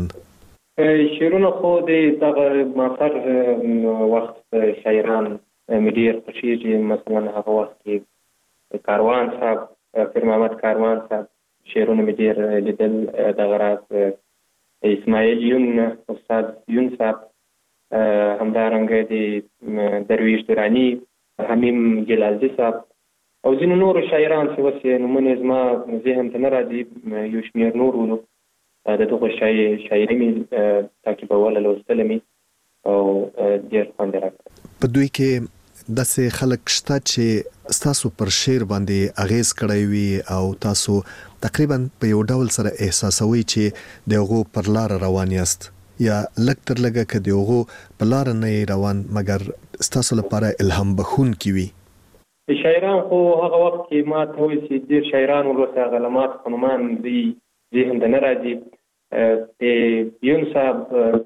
شعرونه خو د دغه معاصر وخت شاعران مې ډېر خوښېږي. مثلا هغه وخت کې کاروان صاحب، پیر محمد کاروان صاحب شعرونه مې ډېر لیدل. دغه راز اسماعیل یون، استاد یون صاحب، همدارنګه د درویش درانی، حمیم جلالزی صاحب او ځینې نورو شاعران چې اوس یې نومونه زما ذهن ته نه راځي، یو شمېر نور ولو د دغو شاعري مې تعقیبوله، لوستله مې او ډېر خوند یې راکړ. په دوی کې داسې خلک شته چې ستاسو پر شعر باندې اغیز کړی وي او تاسو تقریبا په یو ډول سره احساسوي چې د هغو پر لاره روان یاست، یا لږ تر لږه که د هغو په لاره نه روان مګر ستاسو لپاره الهام بخښونکي وي؟ شاعران خو هغه وخت کې ما ته وایي چې ډېر شاعران ولوسه، هغه له ماته په نومان دوی ذهن ته نه راځي. د یون صاحب،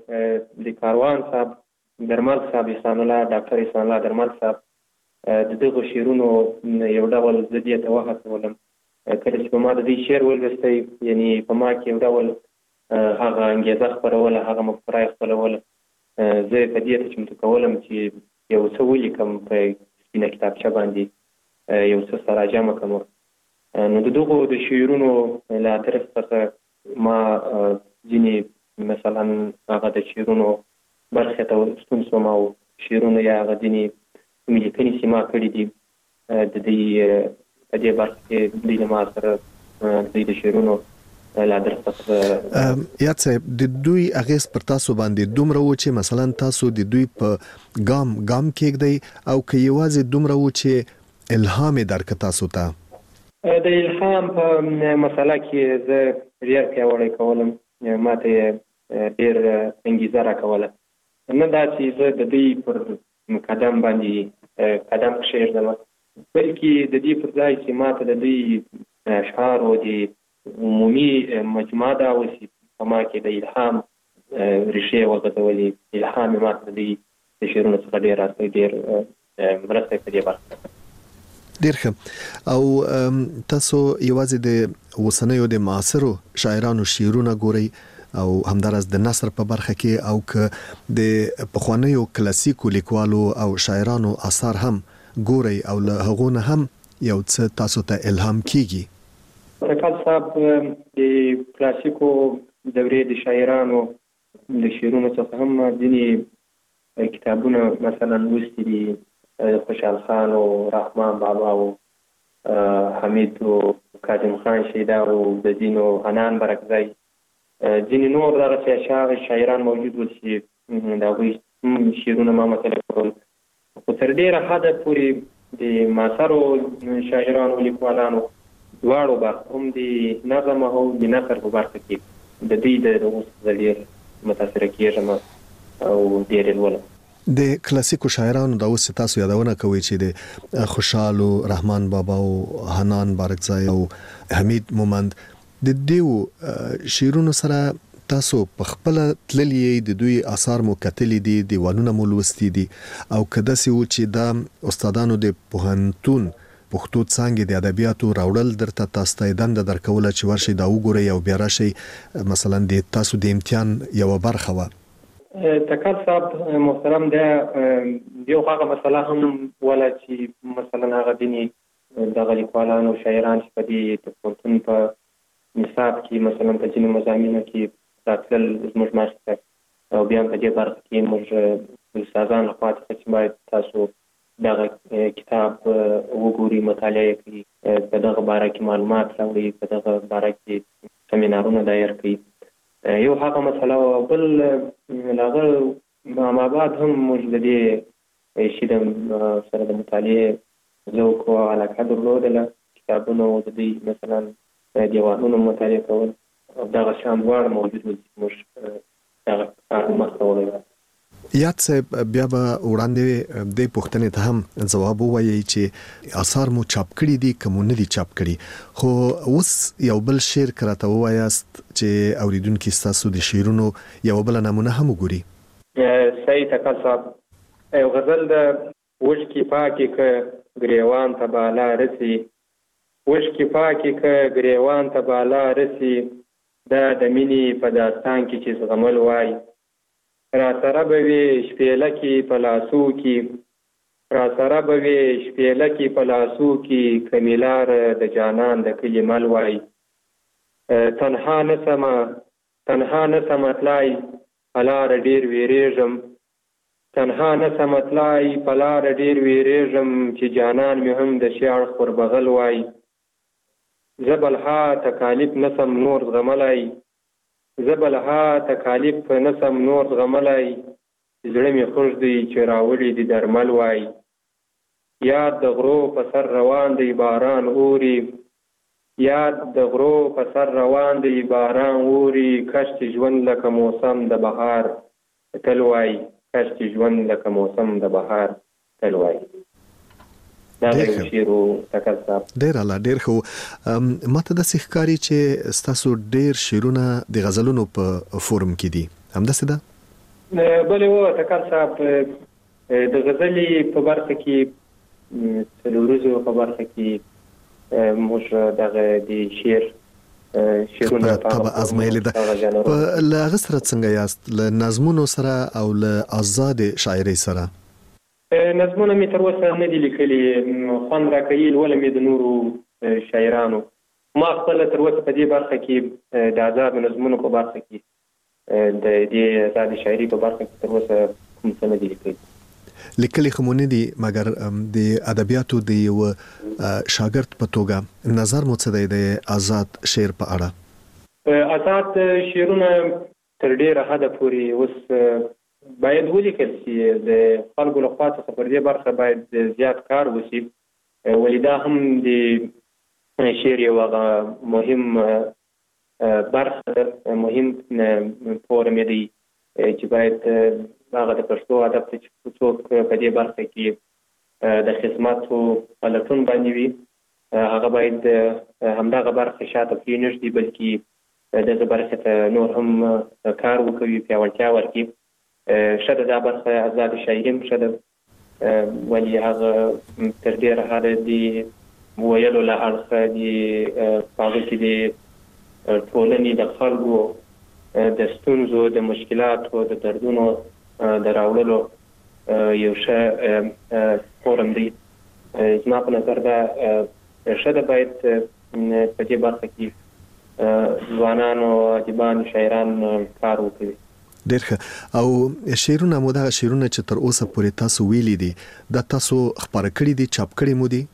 د کاروان صاحب، درمل صاحب، احسان الله، ډاکټر احسان الله درمل صاحب، د دغو شعرونو یو ډول زه دې ته وهڅولم. کله چې په ما د دوی شعر ولوستی، یعنې په ما کې یو ډول هغه انګېزه خپروله، هغه مفکوره یې خپلوله. زه په دې ته چمتو کولم چې یو څه ولیکم په سپینه کتابچه باندې، یو څه سره جمع کړم. نو د دغو د شعرونو له طرف څخه ما ځینې مثلا هغه د شعرونو برخې ته ستون شوم او شعرونه یا هغه ځینې کومې لیکنې چې ما کړي دي د دوی په دې برخه کې دوی له ما سره د دوی د شعرونو یاد صاحب، د دوی اغیز پر تاسو باندې دومره و چې مثلا تاسو د دوی په ګام ګام کېږدئ او که یوازې دومره و چې الهام یې درکړه تاسو ته؟ د الهام په مسله کې زه ډېر پیاوړی کولم، ما ته یې ډېر انګېزه راکوله. نه دا چې زه د دوی پر قدم باندې قدم کښېږدم، بلکې د دې پر ځای چې ما ته د دوی اشعارو د عمومي مجموعه دا اوسي، په ما کې د الهام ریښې وغځولې. الهام یې ما ته د دوی د شعرونو څخه ډېر راځي، ډېر مرسته یې په دې برخه. ډیر ښه. او تاسو یوازې د وسنیو د معاصرو شاعرانو شعرونه ګورئ او همدارس د نثر په برخه کې او ک د پخوانیو کلاسیکو لیکوالو او شاعرانو اثار هم ګورئ او له هغه نه هم یو څه تاسو ته الهام کیږي؟ رکاب صاحب د کلاسیکو دورې د شاعرانو د شعرونو څخه هم ځینې کتابونه مثلا لوستي دي، خوشحال خان او رحمان بابا او حمید او کاظم خان شیدا او د دینو حنان برکزی، ځینې نور دغه شاعران موجود ول چې د هغوی شعرونه ما مطالعه کول. خو تر ډېره حده پورې د معاصرو شاعرانو لیکوالانو دواړو برخه هم د نظم او د نثر په برخه کې د دوی د اوس زه ډېر متاثره کېږم او ډېر یې لولم. د کلاسیکو شاعرانو د اوس تاسو یادونه کوي چې د خوشحال او رحمان بابا او حنان بارکزی او حمید مومند د دیو شعرونو سره تاسو په خپل تللی د دوی آثار مو کتلې دي، دیوانونه مو لوستي دي او کده سی و چې دا استادانو د پوهنتون پښتو څانګې د ادبیاتو راوړل درته تاسو ته دند درکول چې ورشي دا وګورئ او بیا راشي مثلا د تاسو د امتحان یو برخه و. تکل صاحب محترم ده یو هغه مسله هم ولا چې مثلا هغه دیني دغه لیکوالانو شاعران چې په دې پښتون په نصاب کې مثلا په ځینو مضامینو کې راتلل زموږ ماسټر او بیا په دې برخه کې موږ استادان خوا ته چې باید تاسو دغه کتاب وګورئ، مطالعه کړئ، په دغه باره کې معلومات راوړئ، په دغه باره کې سیمینارونه دایر کړئ. یو هغه مسله او بل لاغه ما بعد هم موږ د دې شي د سره د مطالعه ذوق او علاقه درلودله، کتابونه او د دې مثلا دیوانونه مطالعه کول او دغه شان وړ موجود و چې موږ دغه کار مخته وړو. یاد صاحب بیا به وړاندې د پوښتنې ته هم ځواب ووایي چې آثار مو چاپ کړي دي که مو نه دي چاپ کړي، خو اوس یو بل شعر که راته ووایاست چې اوریدونکي ستاسو د شعرونو یو بله نمونه هم وګوري. صحیح تکل صاحب، یو غزل د وشکې پاکې که ګریوان ته بالا رسي، وشکې پاکې که ګریوان ته بالا رسي، دا د مینې په داستان کې چې زغمل وای، را سره به وي شپېلکې په لاسو کې، را سره به وي شپېلکې په لاسو کې، کمیلار د جانان د کلي مل وای، تنها نه سمه تنها نه سمه تلای په لاره ډېر ویرېږم، تنها نه سمه تلای په لاره ډېر ویرېږم، چې جانان مې هم د ښي اړخ پر بغل وای، زه بلها تکالیف نه سم نور زغملی، زه بلها تکالیف نه سم نور زغملی، زړه مې خوږ دی چې راوړي دي درمل وای، یاد د غرو په سر روان دی باران اوري، یاد د غرو په سر روان دی باران اوري، کش چې ژوند لکه موسم د بهار تل وای، کش چې ژوند لکه موسم د بهار تل وای. دا د شعرو تکل صاحب ډېر اعلی، ډېر ښه. ماته داسې ښکاري چې ستاسو ډېر شعرونه د غزلونو په فورم کې دي، همداسې ده؟ بلې و تکل صاحب، د غزلې په برخه کې څلوریزو په برخه کې موږ دغه د شعر شعرونه په ازمایلې ده. په له هغه سره څنګه یاست، له نظمونو سره او له آزاد شاعرۍ سره؟ نظمونه مې تر اوسه نه دي لیکلي، خوند راکوي لولم یې د نورو شاعرانو. ما خپله تر اوسه په دې برخه کې د آزادو نظمونو په برخه کې د دې آزادې شاعري په برخه کې تر اوسه کوم څه نه دي لیکلي. لیکلي خو مو نه دي، مګر د ادبیاتو د یو شاګرد په توګه نظر مو څه دی د آزاد شعر په اړه؟ آزاد شعرونه تر ډېره حده پورې اوس باید ولیکل شي، د خلکو له خوا څخه پر دې برخه باید زیات کار وشي، ولې دا هم د شعر یو هغه مهم برخه ده، مهم فورم دی چې باید هغه د پښتو ادب ته چې څوک په دې برخه کې د خدماتو پلټون باندې وي، هغه باید همدغه برخه شاته پرېنږدي، بلکې دغه برخې ته نور هم کار وکوي، پیاوړتیا ورکړي. ښه ده دا برخه آزاد شاعري هم ښه ده، ولی هغه تر ډیره حده دی ویلو له اړخه دی هغه کې د ټولنې د خلکو د ستونزو د مشکلاتو د دردونو د راوړلو یو ښه فورم دی. زما په نظر دا ښه ده باید په دې برخه کې ځوانانو ادیبان شاعران کار وکړي. ډېر ښه. او شعرونه مو دغه شعرونه چې تر اوسه پورې تاسو ویلي دي دا تاسو خپاره کړي دي چاپ کړي مو دي؟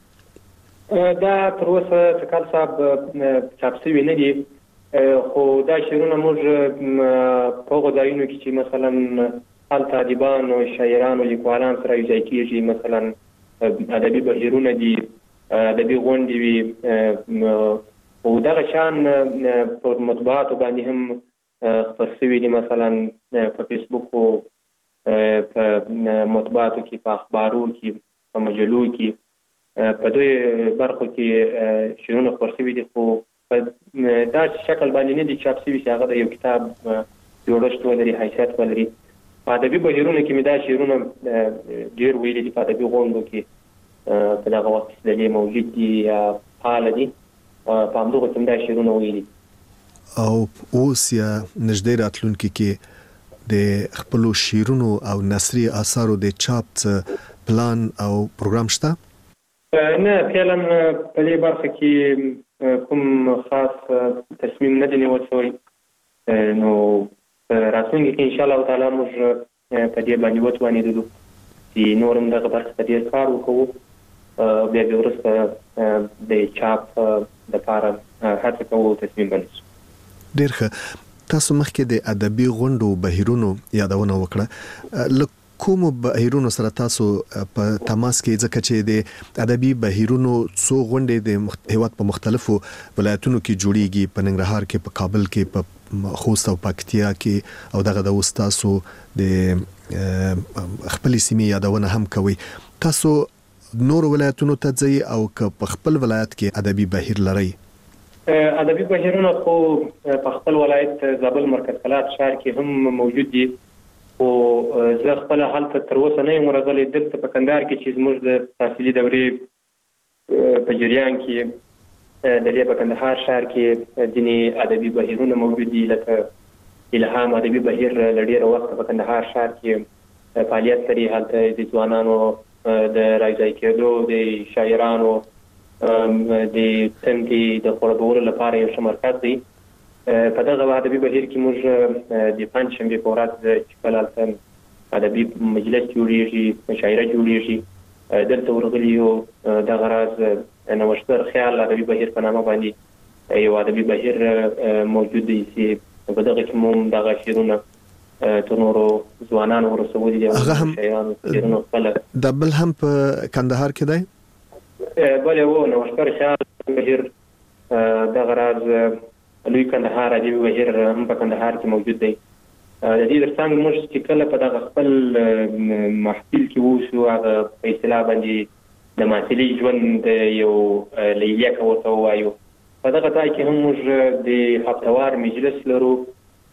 دا تر اوسه ټکال صاحب چاپ شوي نه دي خو دا شعرونه موږ په هغو ځایونو کې چې مثلا هلته ادیبان او شاعران او لیکوالان سره یو ځای کېږي مثلا ادبي بهیرونه دي ادبي غونډې وي او دغه شان په مطبوعاتو باندې هم خپر شوي دي مثلا په فیسبوک او په مطبوعاتو کې په اخبارو کې په مجلو کې په دوی برخو کې شعرونه خپر شوي دي خو په داسې شکل باندې نه دي چاپ شوي چې هغه د یو کتاب جوړښت ولري حیثیت ولري. په ادبي بهیرونو کې مې دا شعرونه ډېر ویلي دي په ادبي غونډو کې په دغه وخت کې د دې موجود دي یا فعاله دي په همدغو کې مې دا شعرونه ویلي. او اوس یا نږدې راتلونکي کې د خپلو شعرونو او نثري اثارو د چاپ پلان او پروګرام شته؟ نه فعلا په دې برخه کې کوم خاص تصمیم نه دی نیول شوی نو راتلونکي کې ان شاء الله تعالی موږ په دې باندې وتوانېدو چې نور هم دغه برخه ته ډېر کار وکړو بیا بیا وروسته د چاپ دپاره هڅه کوو تصمیم ونیسو. ډېر ښه. تاسو مخکې د ادبي غونډو بهیرونو یادونه وکړه. له کومو بهیرونو سره تاسو په تماس کې ځکه چې د ادبي بهیرونو څو غونډې د هیواد په مختلفو ولایتونو کې جوړیږي په ننګرهار کې په کابل کې په خوست او پکتیا کې او دغه د استادو د خپل سیمې یادونه هم کوي. تاسو نور ولایتونو ته ځئ او که په خپل ولایت کې ادبي بهیر لرئ؟ ادبي بهیرونه خو په خپل ولایت زابل مرکز کلات ښار کې هم موجود دي خو زه خپل هلته تر اوسه نه یم ورغلی. دلته په کندهار کې چې زموږ د تحصیلي دورې په جریان کې د دې په کندهار ښار کې ځینې ادبي بهیرونه موجود دي لکه الهام ادبي بهیر له ډېره وخته په کندهار ښار کې فعالیت لري. هلته د ځوانانو د راځای کېدو د شاعرانو د تندې د خړوبولو لپاره یو ښه مرکز دی. په دغه ادبي بهیر کې موږ د پنجشنبې په ورځ چې کله هلته ادبي مجلس جوړېږي مشاعره جوړېږي دلته ورغلي یو دغه راز نوښتګر خیال ادبي بهیر په نامه باندې یو ادبي بهیر موجود دی چې په دغه کې موږ دغه شعرونه تر نورو ځوانانو ورسولي دي. هغه هم د بل هم په کندهار کې دی؟ بله و نوښتګر خیال بهیر دغه راز لوی کندهار ادبي بهیر هم په کندهار کې موجود دی. د دې ترڅنګ موږ چې کله په دغه خپل محفل کې اوسو هغه په اصطلاح باندې د محفلي ژوند یو لیلیه ورته ووایو په دغه ځای کې هم موږ د هفتهوار مجلس لرو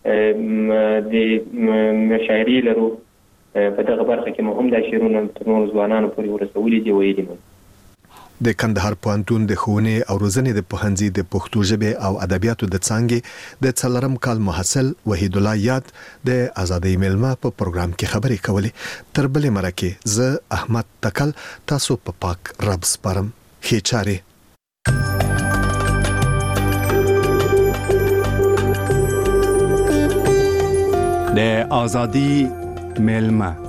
د مشاعرې لرو. په دغه برخه کې مو هم دا شعرونه تر نورو ځوانانو پورې ورسولي دي ویلي مو. د کندهار پوهنتون د ښوونې او روزنې د پوهنځي د پښتو ژبې او ادبیاتو د څانګې د څلورم کال محصل وحید الله یاد د ازادۍ میلمه په پروګرام کې خبرې کولې. تر بلې مرکې زه احمد تکل تاسو په پا پاک رب سپارم. ښې چارې. د ازادۍ میلمه